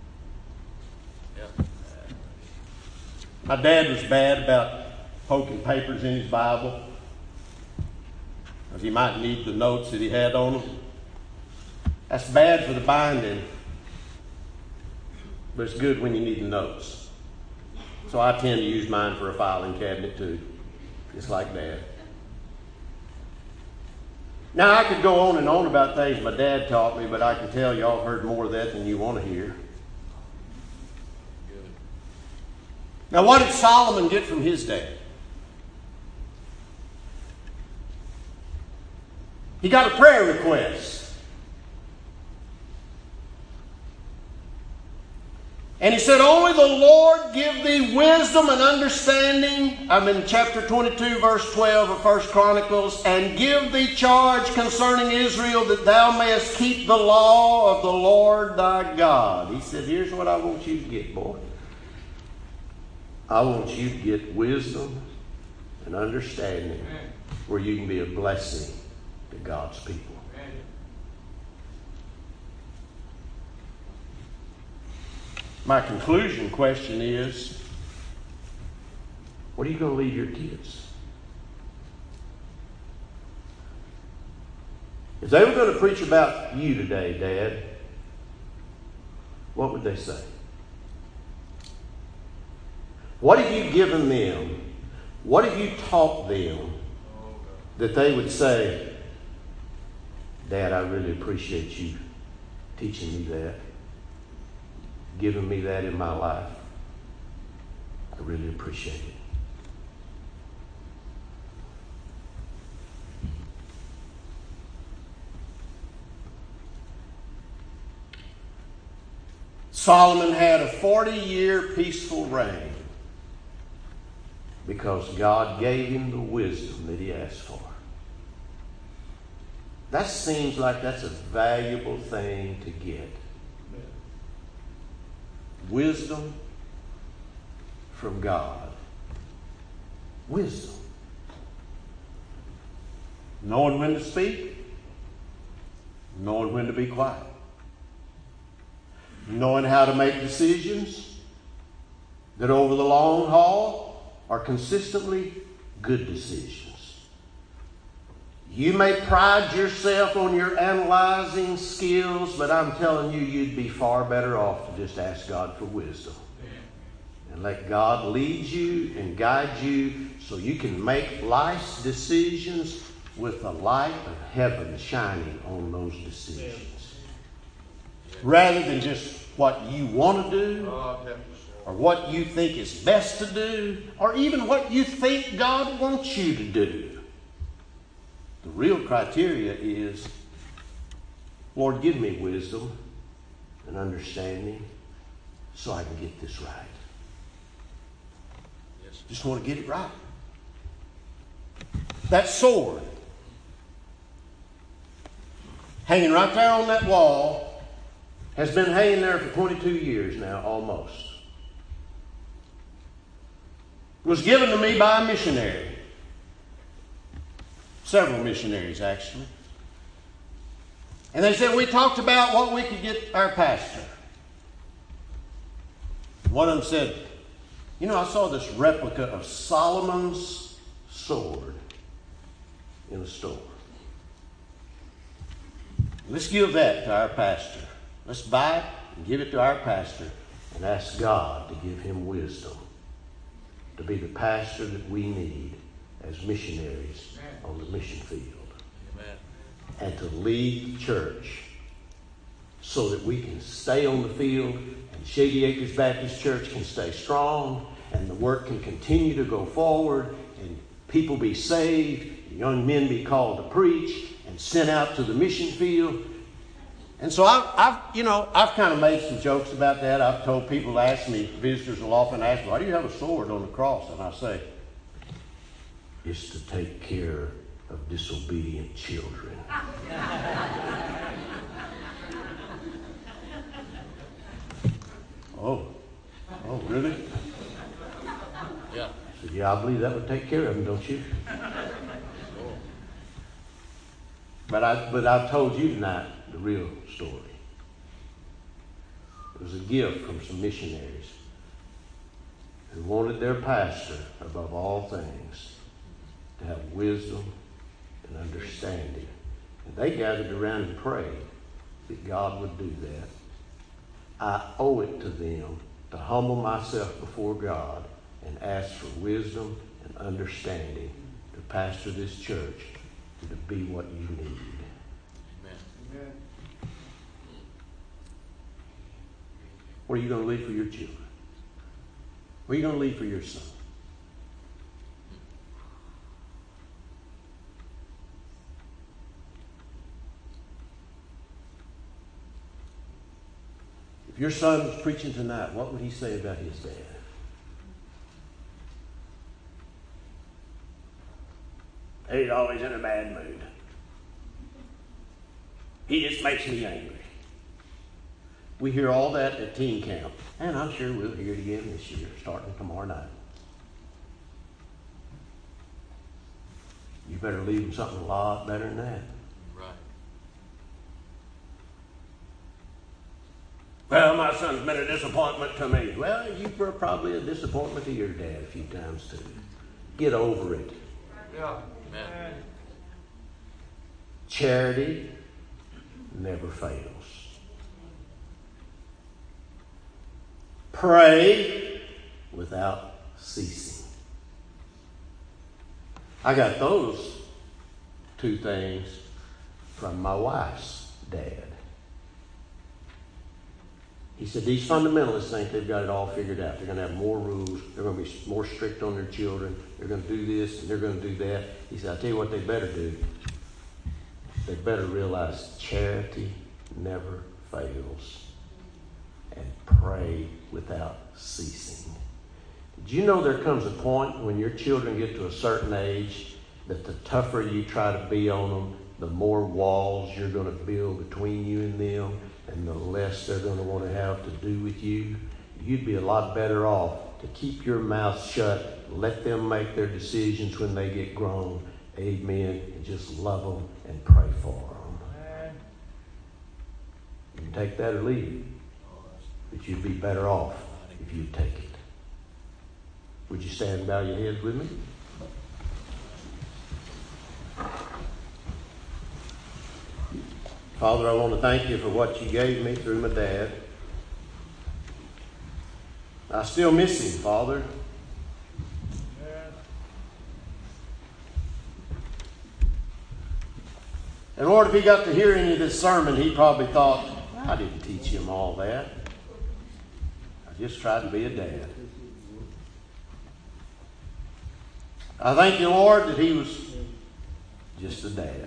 Yeah. My dad was bad about poking papers in his Bible, because he might need the notes that he had on them. That's bad for the binding, but it's good when you need the notes. So I tend to use mine for a filing cabinet too, just like Dad. Now, I could go on and on about things my dad taught me, but I can tell y'all heard more of that than you want to hear. Good. Now, what did Solomon get from his dad? He got a prayer request. And he said, only the Lord give thee wisdom and understanding. I'm in chapter twenty-two, verse twelve of First Chronicles. And give thee charge concerning Israel, that thou mayest keep the law of the Lord thy God. He said, here's what I want you to get, boy. I want you to get wisdom and understanding where you can be a blessing to God's people. My conclusion question is, what are you going to leave your kids? If they were going to preach about you today, Dad, what would they say? What have you given them? What have you taught them that they would say, Dad, I really appreciate you teaching me that, giving me that in my life. I really appreciate it. Solomon had a forty-year peaceful reign because God gave him the wisdom that he asked for. That seems like that's a valuable thing to get. Wisdom from God. Wisdom. Knowing when to speak. Knowing when to be quiet. Knowing how to make decisions that over the long haul are consistently good decisions. You may pride yourself on your analyzing skills, but I'm telling you, you'd be far better off to just ask God for wisdom. And let God lead you and guide you so you can make life's decisions with the light of heaven shining on those decisions. Rather than just what you want to do, or what you think is best to do, or even what you think God wants you to do. The real criteria is, Lord, give me wisdom and understanding so I can get this right. Yes. Just want to get it right. That sword hanging right there on that wall has been hanging there for twenty-two years now, almost. It was given to me by a missionary. Several missionaries, actually. And they said, we talked about what we could get our pastor. One of them said, you know, I saw this replica of Solomon's sword in a store. Let's give that to our pastor. Let's buy it and give it to our pastor and ask God to give him wisdom to be the pastor that we need as missionaries on the mission field. Amen. And to lead the church so that we can stay on the field and Shady Acres Baptist Church can stay strong and the work can continue to go forward and people be saved, young men be called to preach and sent out to the mission field. And so I've, I've, you know, I've kind of made some jokes about that. I've told people to ask me, visitors will often ask me, why do you have a sword on the cross? And I say, it's to take care of disobedient children. oh, oh, really? Yeah. I said, yeah, I believe that would take care of them, don't you? Oh. But I, but I've told you tonight the real story. It was a gift from some missionaries who wanted their pastor, above all things, to have wisdom and understanding. And they gathered around and prayed that God would do that. I owe it to them to humble myself before God and ask for wisdom and understanding to pastor this church and to be what you need. Amen. What are you going to leave for your children? What are you going to leave for your son? If your son was preaching tonight, what would he say about his dad? He's always in a bad mood. He just makes me angry. We hear all that at teen camp, and I'm sure we'll hear it again this year, starting tomorrow night. You better leave him something a lot better than that. Right. Well, my son's been a disappointment to me. Well, you were probably a disappointment to your dad a few times too. Get over it. Yeah. Amen. Charity never fails. Pray without ceasing. I got those two things from my wife's dad. He said these fundamentalists think they've got it all figured out. They're going to have more rules. They're going to be more strict on their children. They're going to do this and they're going to do that. He said, I'll tell you what they better do. They better realize charity never fails and pray without ceasing. Did you know there comes a point when your children get to a certain age that the tougher you try to be on them, the more walls you're going to build between you and them, and the less they're going to want to have to do with you? You'd be a lot better off to keep your mouth shut. Let them make their decisions when they get grown. Amen. And just love them and pray for them. You can take that or leave it. But you'd be better off if you'd take it. Would you stand and bow your heads with me? Father, I want to thank you for what you gave me through my dad. I still miss him, Father. And Lord, if he got to hear any of this sermon, he probably thought, I didn't teach him all that. I just tried to be a dad. I thank you, Lord, that he was just a dad.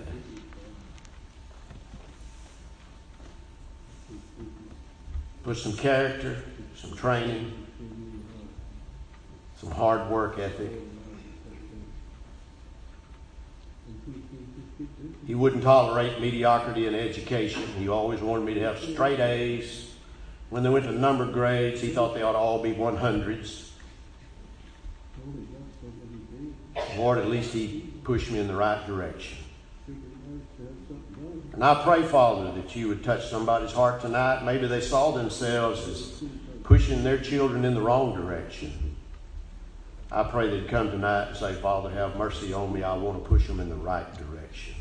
Put some character, some training, some hard work ethic. He wouldn't tolerate mediocrity in education. He always wanted me to have straight A's. When they went to number grades, he thought they ought to all be one hundreds. Lord, at least he pushed me in the right direction. And I pray, Father, that you would touch somebody's heart tonight. Maybe they saw themselves as pushing their children in the wrong direction. I pray they'd come tonight and say, Father, have mercy on me. I want to push them in the right direction.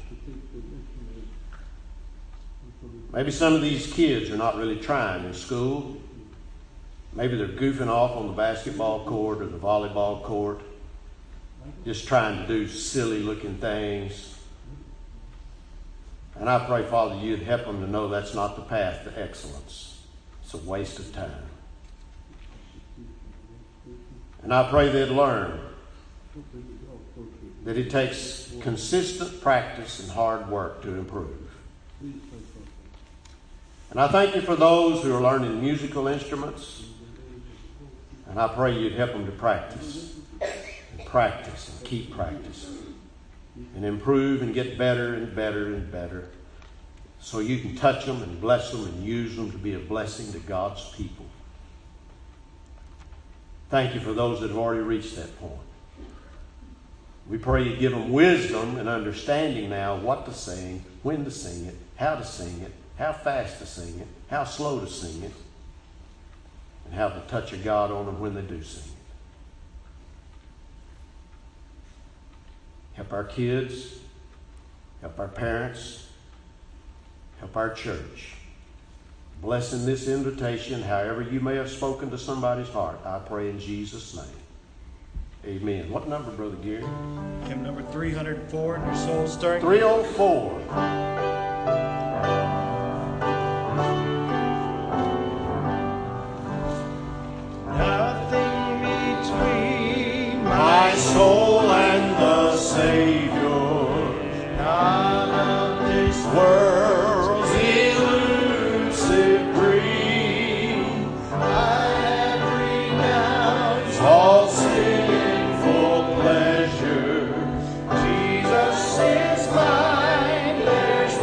Maybe some of these kids are not really trying in school. Maybe they're goofing off on the basketball court or the volleyball court, just trying to do silly-looking things. And I pray, Father, you'd help them to know that's not the path to excellence. It's a waste of time. And I pray they'd learn that it takes consistent practice and hard work to improve. And I thank you for those who are learning musical instruments. And I pray you'd help them to practice and practice and keep practicing and improve and get better and better and better so you can touch them and bless them and use them to be a blessing to God's people. Thank you for those that have already reached that point. We pray you give them wisdom and understanding now what to sing, when to sing it, how to sing it, how fast to sing it, how slow to sing it, and have the touch of God on them when they do sing it. Help our kids, help our parents, help our church. Blessing this invitation, however you may have spoken to somebody's heart, I pray in Jesus' name. Amen. What number, Brother Gary? Hymn number three hundred four in your soul stirring. three oh four. Nothing between My soul and the Savior, none of this world's elusive dream. I have renounced All sinful pleasure, Jesus is mine. There's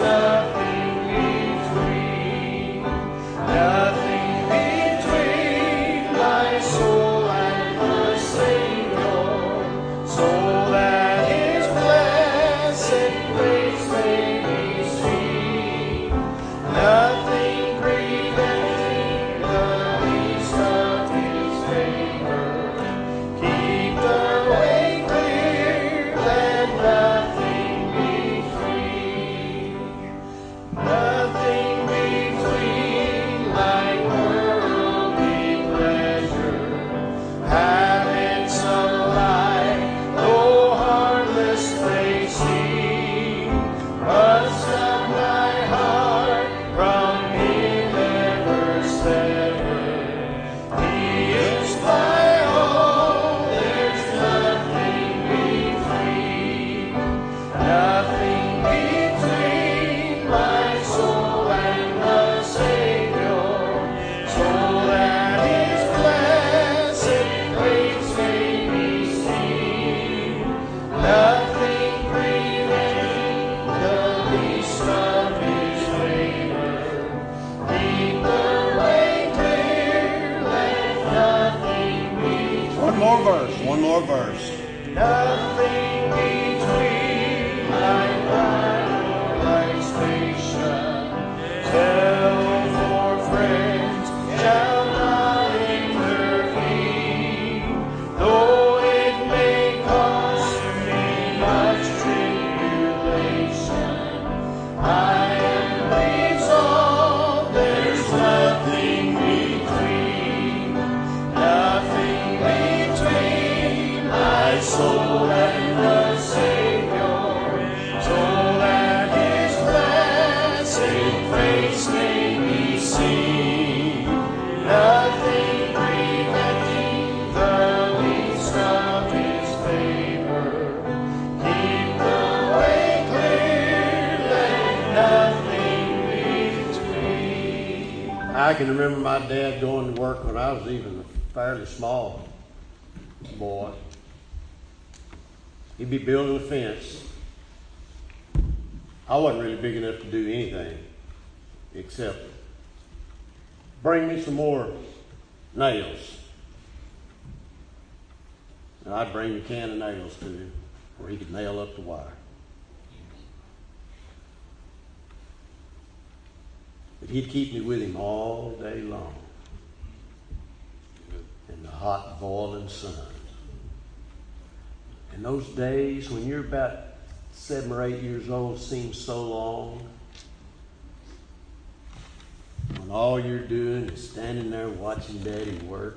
Nothing between my final life station. Tell for friends shall not intervene, though it may cost me much tribulation. I am resolved there's nothing between, nothing between my soul and the Savior, so that His blessed face may be seen. Nothing preventing the least of His favor. Keep the way clear, let nothing between. I can remember my dad going to work when I was even a fairly small boy. He'd be building a fence. I wasn't really big enough to do anything except bring me some more nails. And I'd bring a can of nails to him where he could nail up the wire. But he'd keep me with him all day long in the hot, boiling sun. And those days when you're about seven or eight years old seem so long. When all you're doing is standing there watching Daddy work.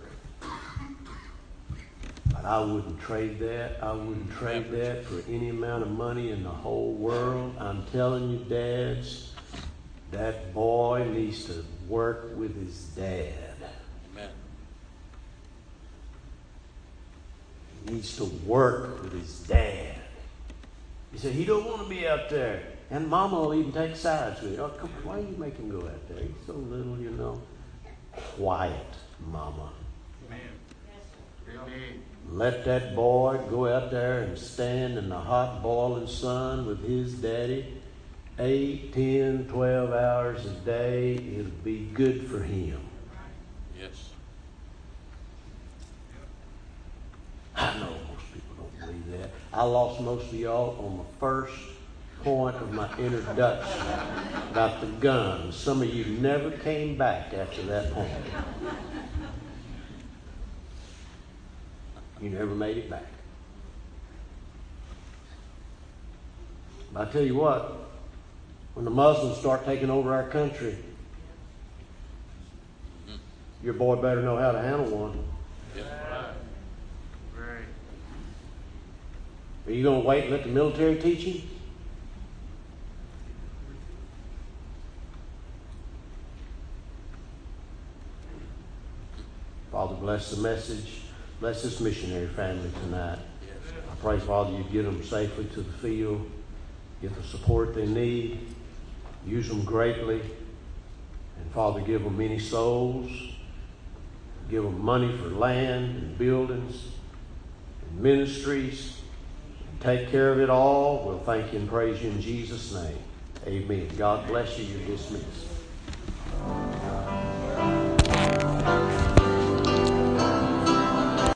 But I wouldn't trade that. I wouldn't trade that for any amount of money in the whole world. I'm telling you, dads, that boy needs to work with his dad. Amen. He needs to work with his dad. He said, he don't want to be out there. And Mama will even take sides with him. Oh, come on, why you make him go out there? He's so little, you know. Quiet, Mama. Amen. Let that boy go out there and stand in the hot, boiling sun with his daddy. Eight, ten, twelve hours a day. It'll be good for him. Yes. I know most people don't believe that. I lost most of y'all on the first point of my introduction about the gun. Some of you never came back after that point. You never made it back. But I tell you what, when the Muslims start taking over our country, your boy better know how to handle one. Yep. Right. Are you going to wait and let the military teach you? Father, bless the message. Bless this missionary family tonight. I pray, Father, you get them safely to the field. Get the support they need. Use them greatly. And, Father, give them many souls. Give them money for land and buildings and ministries. Take care of it all. We'll thank you and praise you in Jesus' name. Amen. God bless you. You're dismissed.